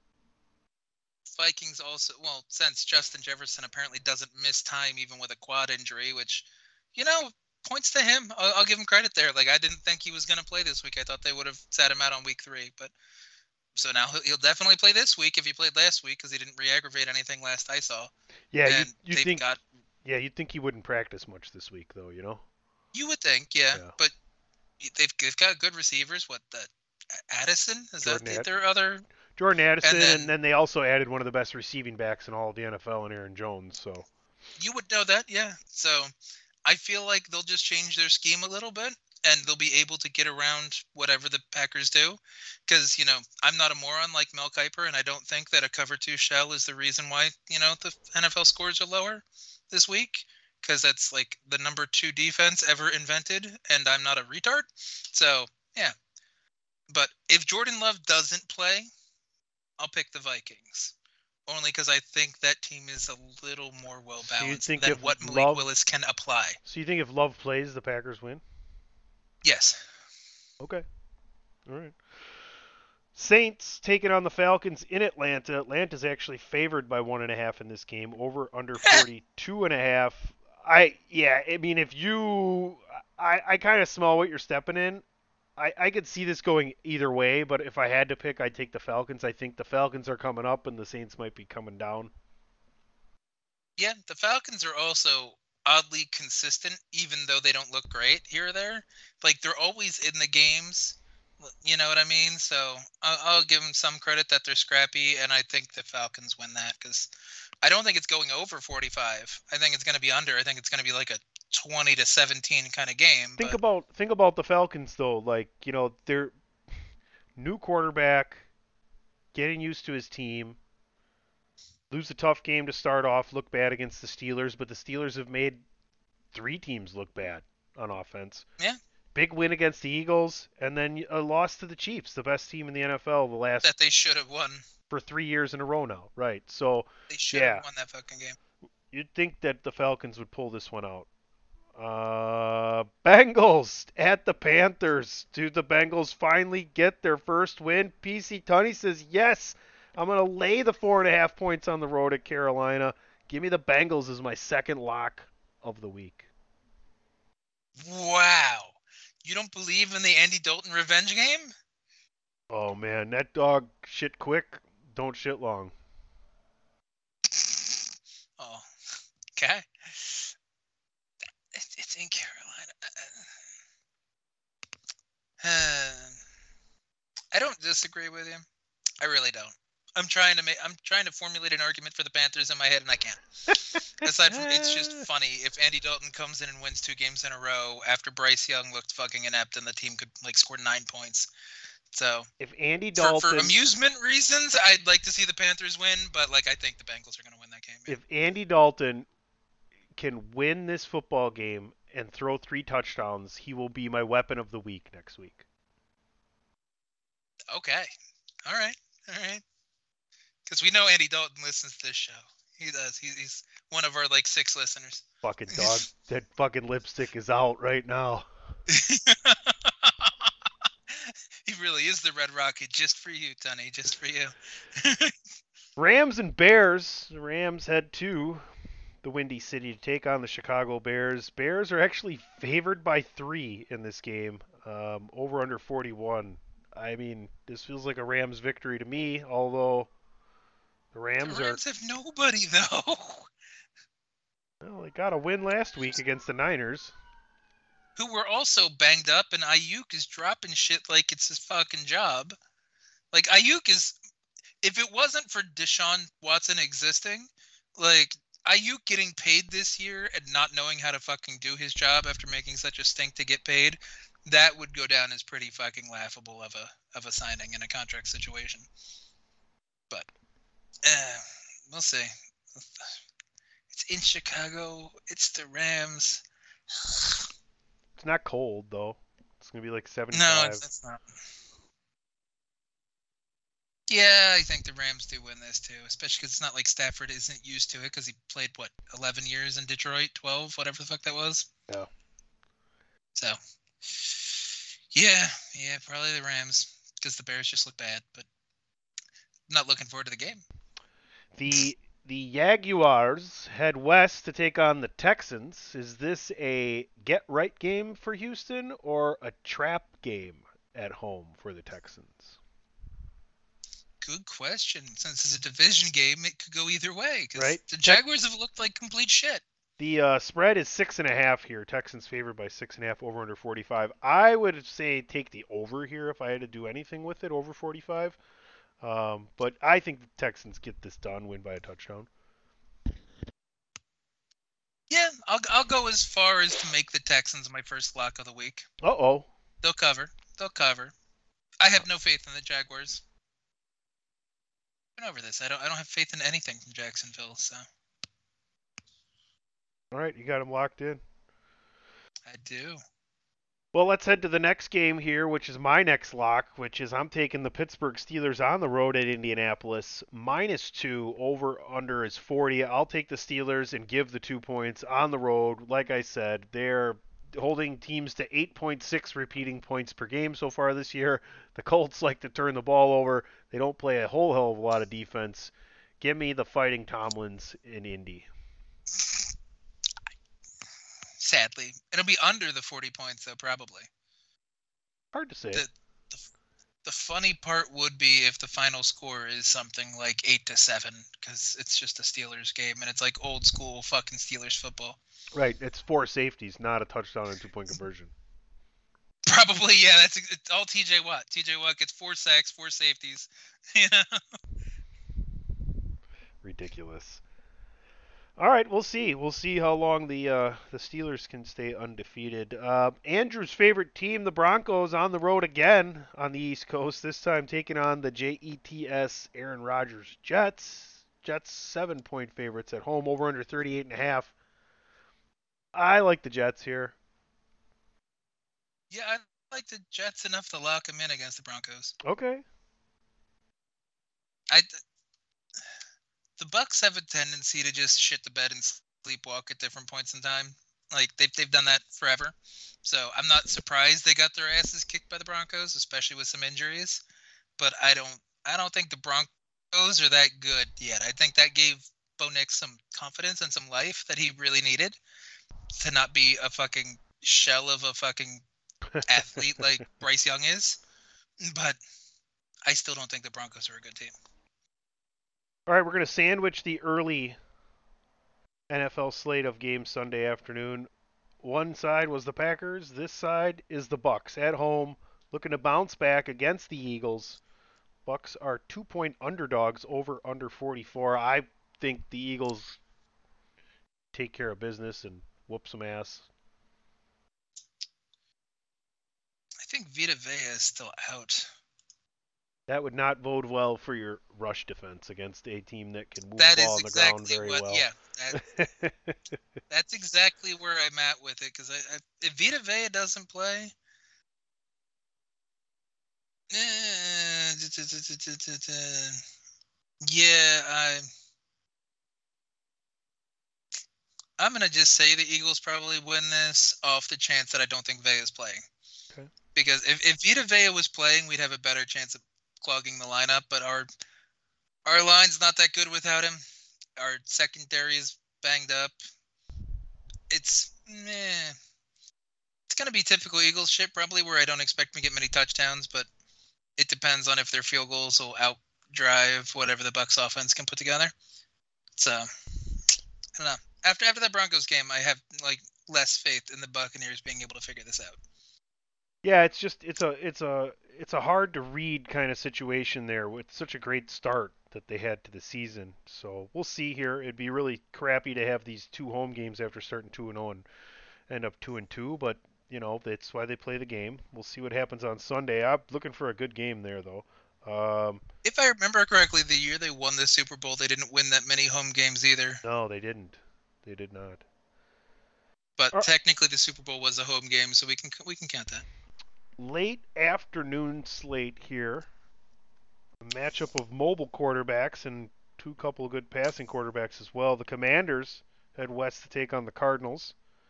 Vikings also, well, since Justin Jefferson apparently doesn't miss time even with a quad injury, which, you know, points to him. I'll, I'll give him credit there. Like, I didn't think he was going to play this week. I thought they would have sat him out on week three. But so now he'll, he'll definitely play this week if he played last week because he didn't re-aggravate anything last I saw. Yeah, you, And you they've think got, yeah, you'd think he wouldn't practice much this week though, you know? you would think, yeah, Yeah. but they've, they've got good receivers. What, the Addison? Is Jordan that Add- their other? Jordan Addison, and And then, then- they also added one of the best receiving backs in all of the N F L in Aaron Jones, so You would know that, yeah. So I feel like they'll just change their scheme a little bit and they'll be able to get around whatever the Packers do. Because, you know, I'm not a moron like Mel Kiper, and I don't think that a cover two shell is the reason why, you know, the N F L scores are lower this week. Because that's like the number two defense ever invented, and I'm not a retard. So, yeah. But if Jordan Love doesn't play, I'll pick the Vikings. Only because I think that team is a little more well So you balanced think than if what Malik Love- Willis can apply. so you think if Love plays, the Packers win? Yes. Okay. All right. Saints taking on the Falcons in Atlanta. Atlanta's actually favored by one and a half in this game. Over under forty-two and a half. I yeah. I mean, if you, I I kind of smell what you're stepping in. I I could see this going either way, but if I had to pick, I'd take the Falcons. I think the Falcons are coming up, and the Saints might be coming down. Yeah, the Falcons are also oddly consistent, even though they don't look great here or there. Like, they're always in the games. You know what I mean? So I'll, I'll give them some credit that they're scrappy, and I think the Falcons win that because I don't think it's going over forty-five. I think it's going to be under. I think it's going to be like a twenty to seventeen kind of game. Think but about think about the Falcons though. Like, you know, they're new quarterback, getting used to his team. Lose a tough game to start off, look bad against the Steelers, but the Steelers have made three teams look bad on offense. Yeah. Big win against the Eagles, and then a loss to the Chiefs, the best team in the N F L the last that they should have won. for three years in a row now. Right. So They should Yeah. have won that fucking game. you'd think that the Falcons would pull this one out. Uh, Bengals at the Panthers. Do the Bengals finally get their first win? P C Tunney says yes. I'm gonna lay the four and a half points on the road at Carolina. Give me the Bengals as my second lock of the week. Wow. You don't believe in the Andy Dalton revenge game? Oh man, that dog shit quick, don't shit long. Oh, okay. It's, it's in Carolina. Uh, I don't disagree with you. I really don't. I'm trying to make. I'm trying to formulate an argument for the Panthers in my head, and I can't. Aside from, it's just funny if Andy Dalton comes in and wins two games in a row after Bryce Young looked fucking inept, and the team could like score nine points. So If Andy for, Dalton for amusement reasons, I'd like to see the Panthers win, but like I think the Bengals are going to win that game. yeah. if Andy Dalton can win this football game and throw three touchdowns, he will be my weapon of the week next week. Okay. All right. All right. Because we know Andy Dalton listens to this show. He does. He, he's one of our like six listeners. Fucking dog. That fucking lipstick is out right now. He really is the Red Rocket just for you, Tony. Just for you. Rams and Bears. The Rams head to the Windy City to take on the Chicago Bears. Bears are actually favored by three in this game. Um, over under forty-one. I mean, this feels like a Rams victory to me, although the Rams, the Rams have nobody though. are well, they got a win last week against the Niners. Who were also banged up, and Ayuk is dropping shit like it's his fucking job. Like Ayuk is, if it wasn't for Deshaun Watson existing, like Ayuk getting paid this year and not knowing how to fucking do his job after making such a stink to get paid, that would go down as pretty fucking laughable of a of a signing in a contract situation. But uh, we'll see. It's in Chicago. It's the Rams. It's not cold though. It's gonna be like seventy-five. No, it's, it's not. Yeah, I think the Rams do win this too, especially because it's not like Stafford isn't used to it because he played what eleven years in Detroit, twelve, whatever the fuck that was. Yeah. So, yeah, yeah, probably the Rams because the Bears just look bad. But I'm not looking forward to the game. The the Jaguars head west to take on the Texans. Is this a get right game for Houston or a trap game at home for the Texans? Good question. Since it's a division game, it could go either way. Because Right. the Jaguars have looked like complete shit. The uh, spread is six and a half here. Texans favored by six and a half, over under forty-five. I would say take the over here if I had to do anything with it, over forty-five. Um, but I think the Texans get this done, win by a touchdown. Yeah, I'll I'll go as far as to make the Texans my first lock of the week. Uh oh. They'll cover. They'll cover. I have no faith in the Jaguars. Been over this. I don't I don't have faith in anything from Jacksonville. So All right, you got them locked in. I do. Well, let's head to the next game here, which is my next lock, which is I'm taking the Pittsburgh Steelers on the road at Indianapolis. Minus two, over under is forty. I'll take the Steelers and give the two points on the road. Like I said, they're holding teams to eight point six repeating points per game so far this year. The Colts like to turn the ball over. They don't play a whole hell of a lot of defense. Give me the Fighting Tomlins in Indy. Sadly, it'll be under the forty points though, probably. Hard to say. The, the, the funny part would be if the final score is something like eight to seven, because it's just a Steelers game and it's like old school fucking Steelers football. Right, it's four safeties, not a touchdown and two point conversion. Probably, yeah. That's it's all T J Watt. T J Watt gets four sacks, four safeties. You know? Ridiculous. All right, we'll see. We'll see how long the uh, the Steelers can stay undefeated. Uh, Andrew's favorite team, the Broncos, on the road again on the East Coast. This time taking on the J E T S Aaron Rodgers Jets. Jets seven point favorites at home, over under thirty-eight and a half. I like the Jets here. Yeah, I like the Jets enough to lock them in against the Broncos. Okay. I. The Bucks have a tendency to just shit the bed and sleepwalk at different points in time. Like they've they've done that forever. So I'm not surprised they got their asses kicked by the Broncos, especially with some injuries. But I don't I don't think the Broncos are that good yet. I think that gave Bo Nix some confidence and some life that he really needed to not be a fucking shell of a fucking athlete like Bryce Young is. But I still don't think the Broncos are a good team. All right, we're going to sandwich the early N F L slate of games Sunday afternoon. One side was the Packers. This side is the Bucks at home, looking to bounce back against the Eagles. Bucks are two-point underdogs, over under forty-four. I think the Eagles take care of business and whoop some ass. I think Vita Vea is still out. That would not bode well for your rush defense against a team that can move That the ball is on the ground exactly very what. well. Yeah, that, that's exactly where I'm at with it. Because I, I, if Vita Vea doesn't play, eh, yeah, I. I'm gonna just say the Eagles probably win this off the chance that I don't think Vea is playing. Okay. Because if if Vita Vea was playing, we'd have a better chance of clogging the lineup, but our our line's not that good without him. Our secondary is banged up. It's meh. It's gonna be typical Eagles shit, probably, where I don't expect to get many touchdowns, but it depends on if their field goals will outdrive whatever the Bucs offense can put together. So I don't know. After after that Broncos game, I have like less faith in the Buccaneers being able to figure this out. Yeah, it's just it's a it's a it's a hard to read kind of situation there with such a great start that they had to the season. So we'll see here. It'd be really crappy to have these two home games after starting two and zero and end up two and two. But you know that's why they play the game. We'll see what happens on Sunday. I'm looking for a good game there though. Um, if I remember correctly, the year they won the Super Bowl, they didn't win that many home games either. No, they didn't. They did not. But Uh, technically, the Super Bowl was a home game, so we can we can count that. Late afternoon slate here. A matchup of mobile quarterbacks and two couple of good passing quarterbacks as well. The Commanders head west to take on the Cardinals.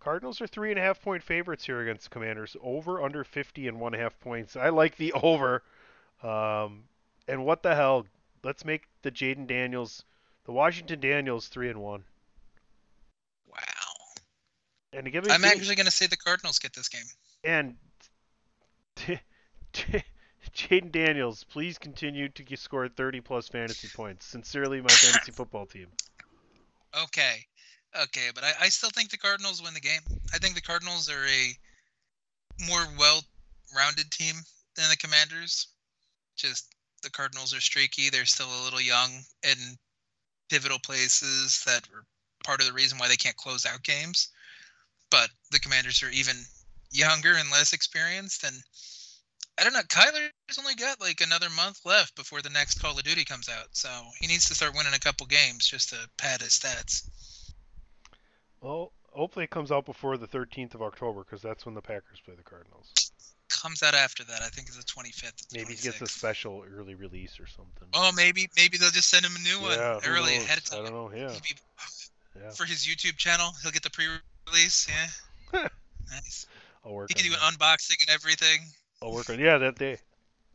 Cardinals are three and a half point favorites here against the Commanders. Over, under fifty and one half points. I like the over. Um, and what the hell? Let's make the Jaden Daniels, the Washington Daniels, three and one. Wow. And to give me, I'm actually going to say the Cardinals get this game. And t- t- Jaden Daniels, please continue to score thirty plus fantasy points. Sincerely, my fantasy football team. Okay. Okay, but I, I still think the Cardinals win the game. I think the Cardinals are a more well-rounded team than the Commanders. Just the Cardinals are streaky. They're still a little young in pivotal places that were part of the reason why they can't close out games. But the Commanders are even younger and less experienced. And I don't know, Kyler's only got like another month left before the next Call of Duty comes out. So he needs to start winning a couple games just to pad his stats. Well, hopefully it comes out before the thirteenth of October because that's when the Packers play the Cardinals. Comes out after that. I think it's the twenty-fifth. Maybe he gets a special early release or something. Oh, maybe maybe they'll just send him a new one yeah, early knows? ahead of time. I don't know. Yeah. Maybe yeah. For his YouTube channel, he'll get the pre-release. Yeah. Nice. I'll work. He can on do that. an unboxing and everything. I'll work on yeah that day.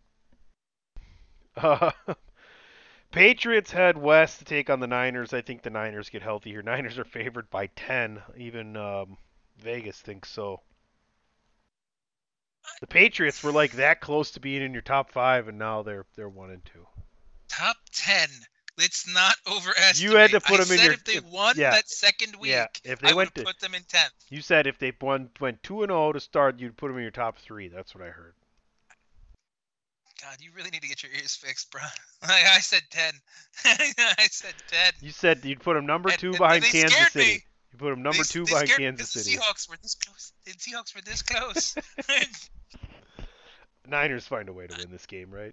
Uh, Patriots head west to take on the Niners. I think the Niners get healthy here. Niners are favored by ten. Even um, Vegas thinks so. The Patriots were like that close to being in your top five, and now they're they're one and two. Top ten. Let's not overestimate. You had to put I them in said your. if they won yeah, that second week, yeah. If they I went would to, put them in tenth. You said if they won went two and zero to start, you'd put them in your top three. That's what I heard. God, you really need to get your ears fixed, bro. I, I said ten. I said ten. You said you'd put them number two and, behind and Kansas scared City. Me. You put them number they, two they behind scared Kansas the City. Seahawks were this close. The Seahawks were this close. Niners find a way to win this game, right?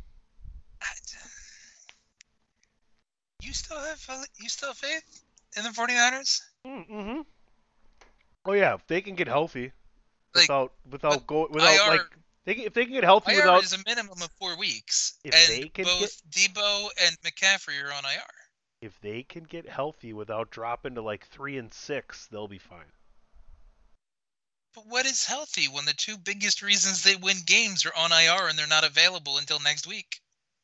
You still have you still have faith in the 49ers? Mm-hmm. Oh yeah, if they can get healthy like, without without go without I R, like they can, if they can get healthy I R without is a minimum of four weeks. If and they can both get, Debo and McCaffrey are on I R. If they can get healthy without dropping to like three and six, they'll be fine. But what is healthy when the two biggest reasons they win games are on I R and they're not available until next week?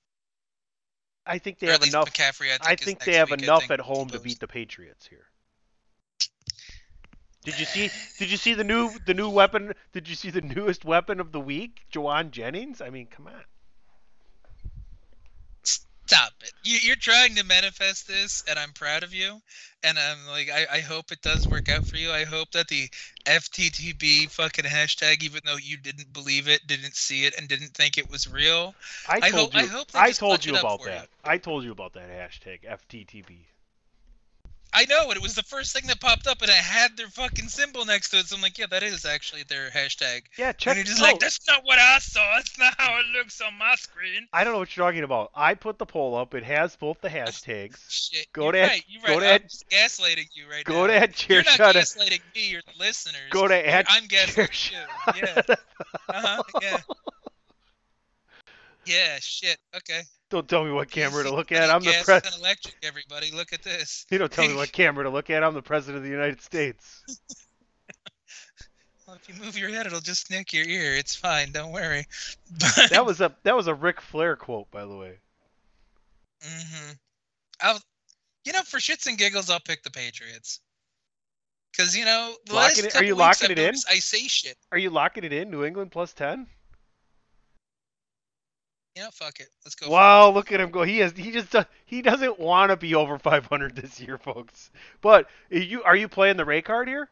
I think they or have enough. McCaffrey, I think, I think they have week, enough at home to beat the Patriots here. Did you see? Did you see the new the new weapon? Did you see the newest weapon of the week, Jawan Jennings? I mean, come on. Stop it! You, you're trying to manifest this, and I'm proud of you. And I'm like, I, I hope it does work out for you. I hope that the F T T B fucking hashtag, even though you didn't believe it, didn't see it, and didn't think it was real. I, I told hope. you. I hope. They I just told you it about that. You. I told you about that hashtag F T T B. I know, and it was the first thing that popped up, and it had their fucking symbol next to it. So I'm like, yeah, that is actually their hashtag. Yeah, check. And you're just oh. like, that's not what I saw. That's not how it looks on my screen. I don't know what you're talking about. I put the poll up. It has both the hashtags. Shit, go you're to right. You're go right. to I'm gaslighting you right go now. To Chairshot. You're not gaslighting me. You're the listeners. Go to you're, I'm gaslighting you. Yeah. Uh-huh. Yeah. Yeah. Shit. Okay. Don't tell me what camera to look Easy at. I'm the gas president. and electric, everybody. Look at this. You don't tell me what camera to look at. I'm the president of the United States. Well, if you move your head, it'll just nick your ear. It's fine. Don't worry. But... That was a that was a Ric Flair quote, by the way. Mm-hmm. I'll, you know, for shits and giggles, I'll pick the Patriots. Because you know, the locking last it, couple are you weeks locking I've it in? noticed I say shit. Are you locking it in? New England plus ten. Yeah, fuck it. Let's go. Wow, look at him go. He has. He just. Does, he doesn't want to be over five hundred this year, folks. But are you are you playing the Ray card here?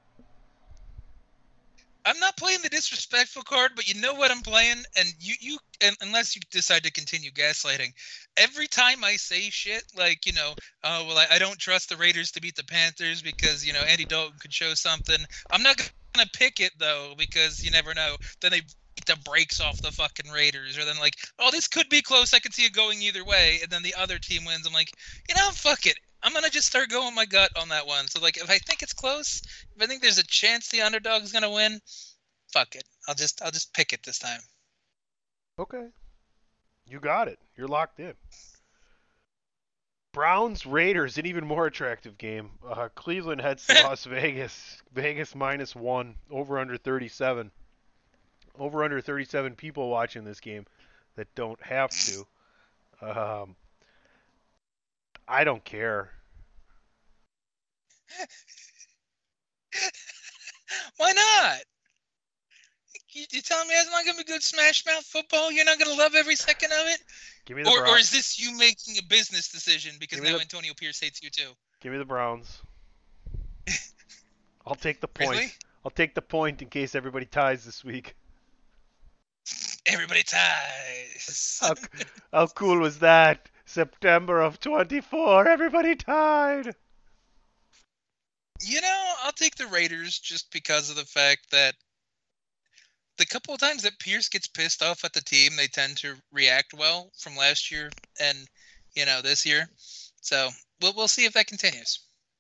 I'm not playing the disrespectful card, but you know what I'm playing, and you you and unless you decide to continue gaslighting, every time I say shit like you know, oh well, I, I don't trust the Raiders to beat the Panthers because you know Andy Dalton could show something. I'm not gonna pick it though because you never know. Then they. The brakes off the fucking Raiders, or then like, oh, this could be close. I could see it going either way, and then the other team wins. I'm like, you know, fuck it. I'm gonna just start going my gut on that one. So like, if I think it's close, if I think there's a chance the underdog is gonna win, fuck it. I'll just I'll just pick it this time. Okay, you got it. You're locked in. Browns Raiders, an even more attractive game. Uh, Cleveland heads to Las Vegas. Vegas minus one, over under thirty-seven. Over under thirty-seven people watching this game that don't have to. Um, I don't care. Why not? You, you telling me that's not going to be good smash mouth football? You're not going to love every second of it? Give me the Or, Browns. or is this you making a business decision because Give me now the- Antonio Pierce hates you too? Give me the Browns. I'll take the point. Really? I'll take the point in case everybody ties this week. Everybody ties. How, how cool was that? September of twenty-four, everybody tied. You know, I'll take the Raiders just because of the fact that the couple of times that Pierce gets pissed off at the team, they tend to react well from last year and, you know, this year. So we'll we'll see if that continues.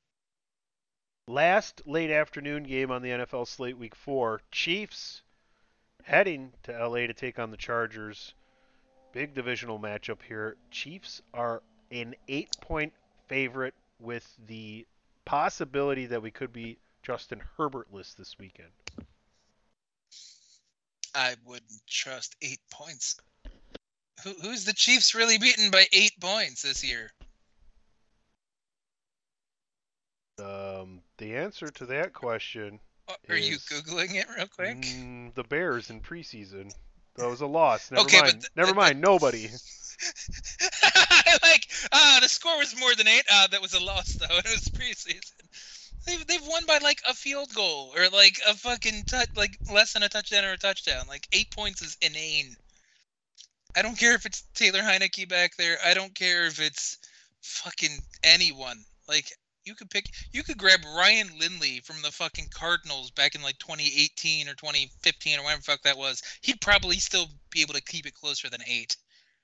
Last late afternoon game on the N F L slate, week four. Chiefs heading to L A to take on the Chargers. Big divisional matchup here. Chiefs are an eight-point favorite with the possibility that we could be Justin Herbert-less this weekend. I wouldn't trust eight points. Who who's the Chiefs really beaten by eight points this year? Um, the answer to that question Oh, Are you is- googling it real quick? Mm, the Bears in preseason. That was a loss. Never Okay, but mind. th- Never th- mind. Nobody. like, ah, the score was more than eight. Ah, that was a loss though. It was preseason. They've they've won by like a field goal or like a fucking touch, like less than a touchdown or a touchdown. Like eight points is inane. I don't care if it's Taylor Heineke back there. I don't care if it's fucking anyone. Like you could pick, you could grab Ryan Lindley from the fucking Cardinals back in like twenty eighteen or twenty fifteen or whatever the fuck that was. He'd probably still be able to keep it closer than eight.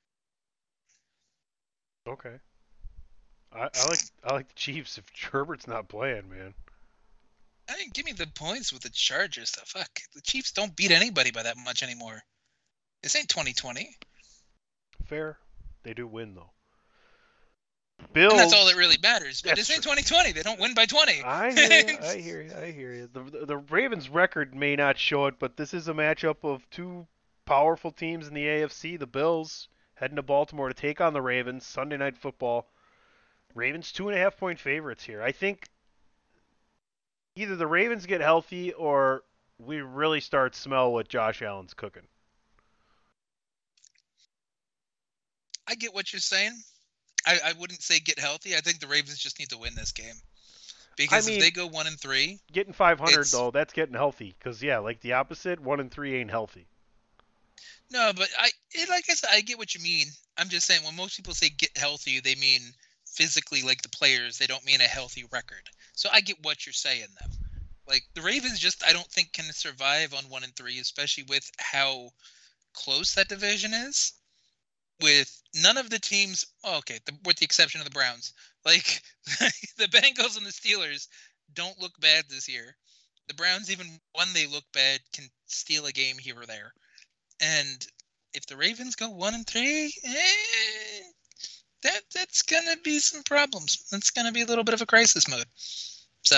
Okay. I, I like I like the Chiefs if Herbert's not playing, man. I mean, give me the points with the Chargers. The fuck, the Chiefs don't beat anybody by that much anymore. This ain't twenty twenty. Fair. They do win though. Bills. And that's all that really matters. But That's this ain't true. twenty twenty. They don't win by twenty. I hear you. I hear you. I hear you. The, the the Ravens' record may not show it, but this is a matchup of two powerful teams in the A F C. The Bills heading to Baltimore to take on the Ravens. Sunday Night Football. Ravens two and a half point favorites here. I think either the Ravens get healthy or we really start smell what Josh Allen's cooking. I get what you're saying. I, I wouldn't say get healthy. I think the Ravens just need to win this game. Because I mean- if they go one and three, Getting five hundred It's- though, that's getting healthy. Because yeah, like the opposite, one and three ain't healthy. no, but I it, like I said, I get what you mean. I'm just saying when most people say get healthy, they mean physically like the players. They don't mean a healthy record. So I get what you're saying though. Like the Ravens just I don't think can survive on one and three, especially with how close that division is. With none of the teams, oh, okay, the, with the exception of the Browns, like the Bengals and the Steelers don't look bad this year. The Browns, even when they look bad, can steal a game here or there. And if the Ravens go one and three, eh, that that's gonna be some problems. That's gonna be a little bit of a crisis mode. So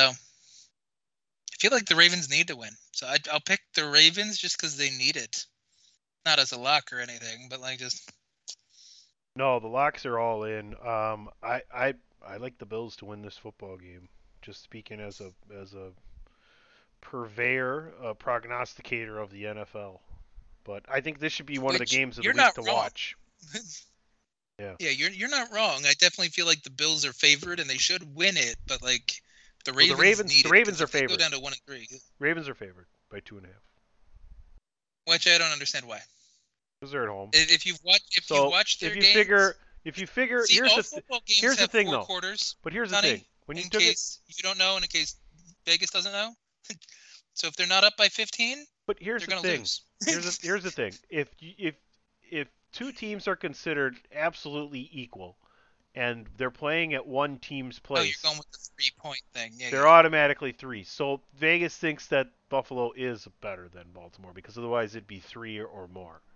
I feel like the Ravens need to win. So I, I'll pick the Ravens just because they need it, not as a lock or anything, but like just. No, the locks are all in. Um, I, I I like the Bills to win this football game. Just speaking as a as a purveyor, a prognosticator of the N F L. But I think this should be one of the Which, games of the you're week not to wrong. watch. Yeah. Yeah, you're you're not wrong. I definitely feel like the Bills are favored and they should win it, but like the Well, the Ravens, Ravens- need the it, Ravens 'cause are if they favored. Go down to one and three, Ravens are favored by two and a half which I don't understand why. because they're at home. If if you've watched if So you watch their if you games, figure if you figure see, here's all the th- football games here's the have thing, four though. quarters. but here's the Sonny, thing when you in took it case you don't know, and in case Vegas doesn't know, so if they're not up by fifteen, but here's they're the gonna thing lose. here's the, here's the thing if you- if if two teams are considered absolutely equal and they're playing at one team's Oh, you're place, going with the three point thing. Yeah, they're yeah. automatically three. So Vegas thinks that Buffalo is better than Baltimore because otherwise it'd be three or, or more.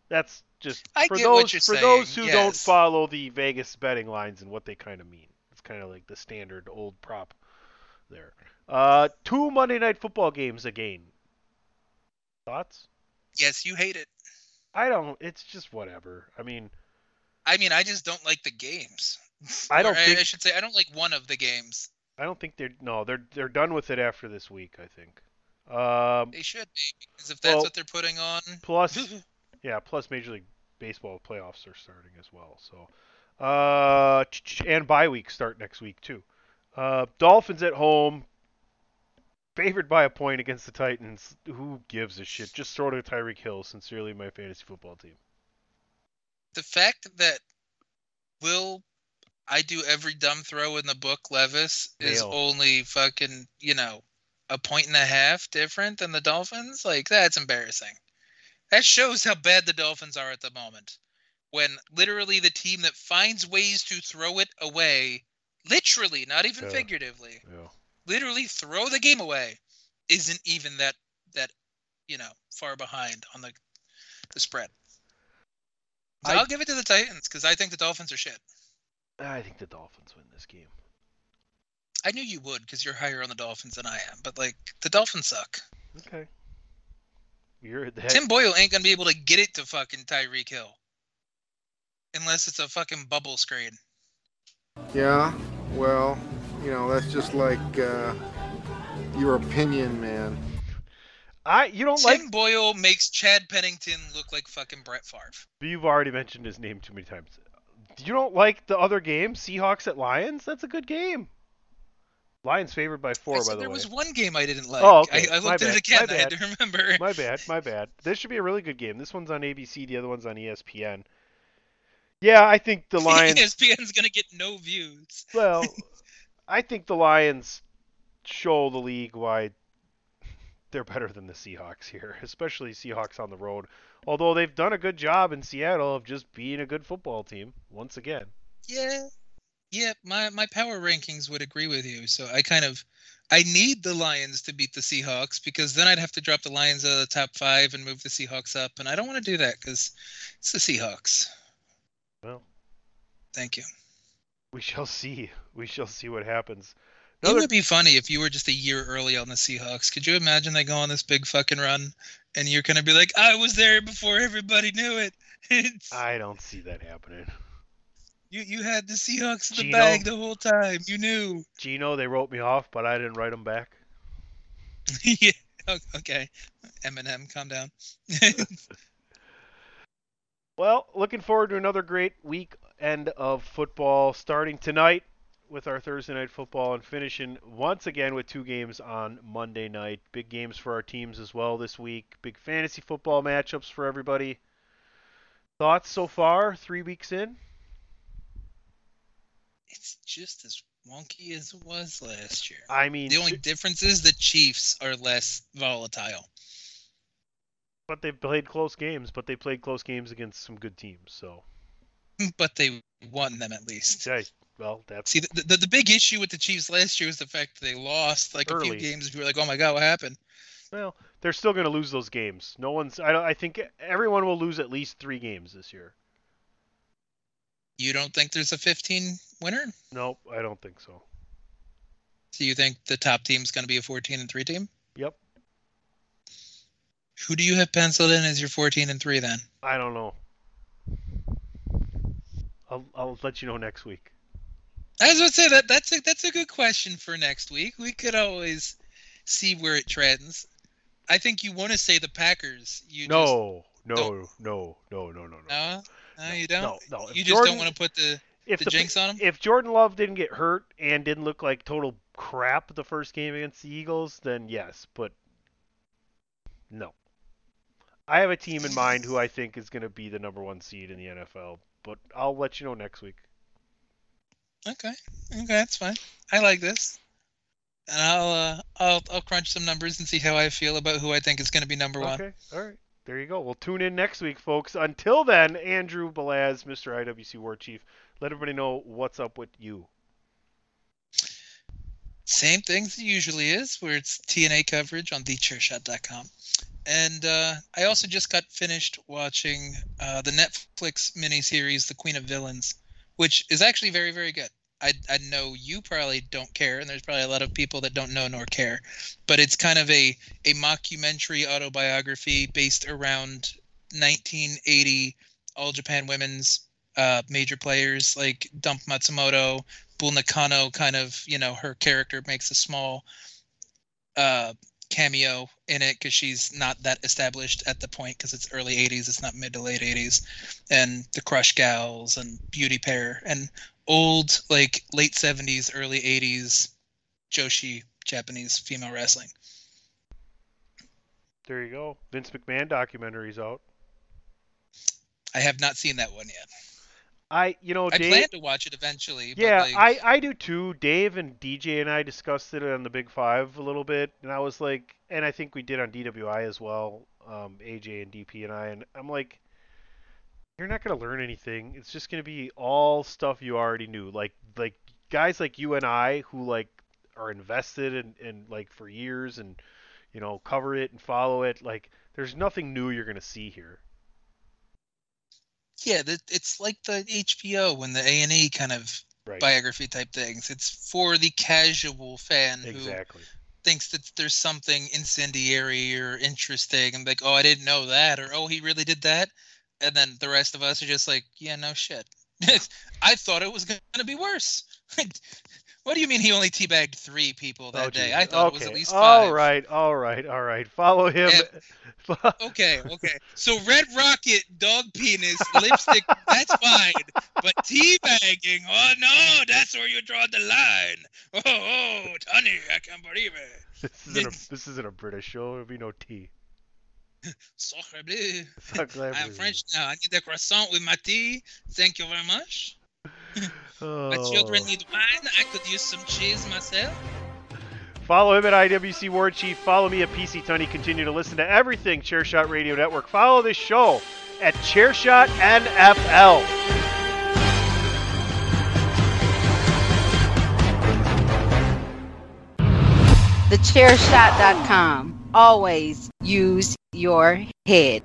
That's just I for get what those you're for saying, those who don't yes. follow the Vegas betting lines and what they kind of mean. It's kind of like the standard old prop there. Uh, two Monday Night Football games again. Thoughts? Yes, you hate it. I don't. It's just whatever. I mean, I mean, I just don't like the games. I don't Or I, think I should say I don't like one of the games. I don't think they're no. They're they're done with it after this week. I think. Um, They should be, because if that's Well, what they're putting on, plus, yeah, plus Major League Baseball playoffs are starting as well. So, uh, ch- ch- and bye weeks start next week too. Uh, Dolphins at home, favored by a point against the Titans. Who gives a shit? Just throw to Tyreek Hill. Sincerely, my fantasy football team. the fact that Will I do every dumb throw in the book Levis is Nail. only fucking, you know, a point and a half different than the Dolphins, like that's embarrassing. That shows how bad the Dolphins are at the moment. When literally the team that finds ways to throw it away, literally, not even Yeah. figuratively, Yeah. literally throw the game away, isn't even that that you know far behind on the the spread. So I- I'll give it to the Titans because I think the Dolphins are shit. I think the Dolphins win this game. I knew you would because you're higher on the Dolphins than I am, but like the Dolphins suck. Okay. You're that. Tim Boyle ain't gonna be able to get it to fucking Tyreek Hill unless it's a fucking bubble screen. Yeah, well, you know, that's just like uh, your opinion, man. I you don't Tim like. Boyle makes Chad Pennington look like fucking Brett Favre. You've already mentioned his name too many times. You don't like the other game, Seahawks at Lions? That's a good game. Lions favored by four, I by said the there way. was one game I didn't like. Oh, okay. I, I My looked at bad. it again. My I had bad. to remember. My bad, my bad. This should be a really good game. This one's on A B C, the other one's on E S P N. Yeah, I think the Lions. E S P N's gonna get no views. Well, I think the Lions show the league why they're better than the Seahawks here, especially Seahawks on the road. Although they've done a good job in Seattle of just being a good football team once again. Yeah, yeah. My my power rankings would agree with you. So I kind of, I need the Lions to beat the Seahawks because then I'd have to drop the Lions out of the top five and move the Seahawks up, and I don't want to do that because it's the Seahawks. Well, Thank you. we shall see. We shall see what happens. It Another would be funny if you were just a year early on the Seahawks. Could you imagine they go on this big fucking run, and you're gonna be like, I was there before everybody knew it. It's, I don't see that happening. you you had the Seahawks in the Gino? bag the whole time. You knew. Gino, they wrote me off, but I didn't write them back. Yeah. o- Okay. Eminem, calm down. Well, looking forward to another great weekend of football starting tonight with our Thursday night football and finishing once again with two games on Monday night. Big games for our teams as well this week. Big fantasy football matchups for everybody. Thoughts so far, three weeks in? It's just as wonky as it was last year. I mean, The only difference is the Chiefs are less volatile. but they've played close games, but they played close games against some good teams. So, But they won them at least. okay, well, that's See, the, the the big issue with the Chiefs last year was the fact that they lost like a Early. few games. We were like, oh my god, what happened? well, they're still going to lose those games. No one's. I don't. I think everyone will lose at least three games this year. You don't think there's a fifteen winner? Nope, I don't think so. Do you think the top team's going to be a fourteen and three team? Yep. Who do you have penciled in as your fourteen and three then? I don't know. I'll I'll let you know next week. I was going to say that that's a that's a good question for next week. We could always see where it trends. I think you want to say the Packers. You No, no, don't- no, no, no, no, no. just, no, no, you don't. No, no. If You just Jordan- don't want to put the If the the jinx on 'em? If Jordan Love didn't get hurt and didn't look like total crap the first game against the Eagles, then yes, but no. I have a team in mind who I think is going to be the number one seed in the N F L, but I'll let you know next week. Okay, okay, that's fine. I like this, and I'll uh, I'll I'll crunch some numbers and see how I feel about who I think is going to be number one. Okay, all right. There you go. We'll tune in next week, folks. Until then, Andrew Belaz, Mister I W C War Chief, let everybody know what's up with you. Same things it usually is, where it's T N A coverage on the chair shot dot com. And uh, I also just got finished watching uh, the Netflix miniseries, The Queen of Villains, which is actually very, very good. I, I know you probably don't care, and there's probably a lot of people that don't know nor care. But it's kind of a, a mockumentary autobiography based around nineteen eighty All Japan Women's uh, major players like Dump Matsumoto, Bull Nakano. Kind of, you know, her character makes a small uh, cameo in it because she's not that established at the point because it's early eighties. It's not mid to late eighties. And the Crush Gals and Beauty Pair and old, like, late seventies, early eighties Joshi Japanese female wrestling. There you go. Vince McMahon documentary's out. I have not seen that one yet. I, you know, I Dave, plan to watch it eventually. yeah, but like, I, I do too. Dave and D J and I discussed it on the Big Five a little bit, and I was like, and I think we did on D W I as well, um, A J and D P and I, and I'm like, you're not going to learn anything. It's just going to be all stuff you already knew. Like, like guys like you and I who, like, are invested in, in like, for years and, you know, cover it and follow it. Like, there's nothing new you're going to see here. yeah, that, it's like the H B O and the A and E kind of Right. biography type things. It's for the casual fan Exactly. who thinks that there's something incendiary or interesting and like, oh, I didn't know that, or oh, he really did that. And then the rest of us are just like, yeah, no shit. I thought it was going to be worse. What do you mean he only teabagged three people that Oh, day? geez. I thought okay. it was at least five. All right, all right, all right. Follow him. Okay, okay. So Red Rocket, dog penis, lipstick, that's fine. But teabagging, oh no, that's where you draw the line. Oh, oh, Tony, I can't believe it. This isn't a, this isn't a British show. There'll be no tea. Sacre bleu. Sacre I'm bleu. French now. I need a croissant with my tea. Thank you very much. Oh. My children need wine. I could use some cheese myself. Follow him at I W C War Chief. Follow me at P C Tunney. Continue to listen to everything Chairshot Radio Network. Follow this show at Chairshot N F L. the chairshot dot com. Always use your head.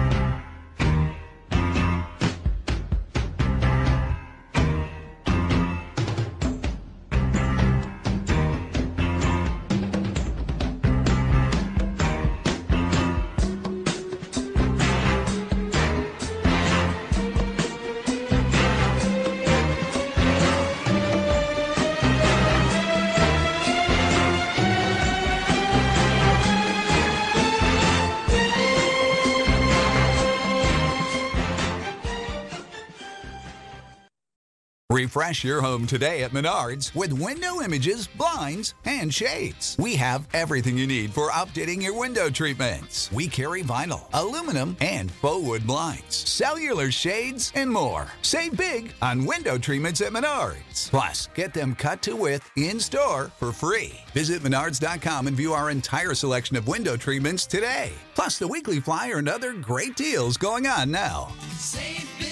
Refresh your home today at Menards with window images, blinds, and shades. We have everything you need for updating your window treatments. We carry vinyl, aluminum, and faux wood blinds, cellular shades, and more. Save big on window treatments at Menards. Plus, get them cut to width in-store for free. Visit Menards dot com and view our entire selection of window treatments today. Plus, the weekly flyer and other great deals going on now. Save big.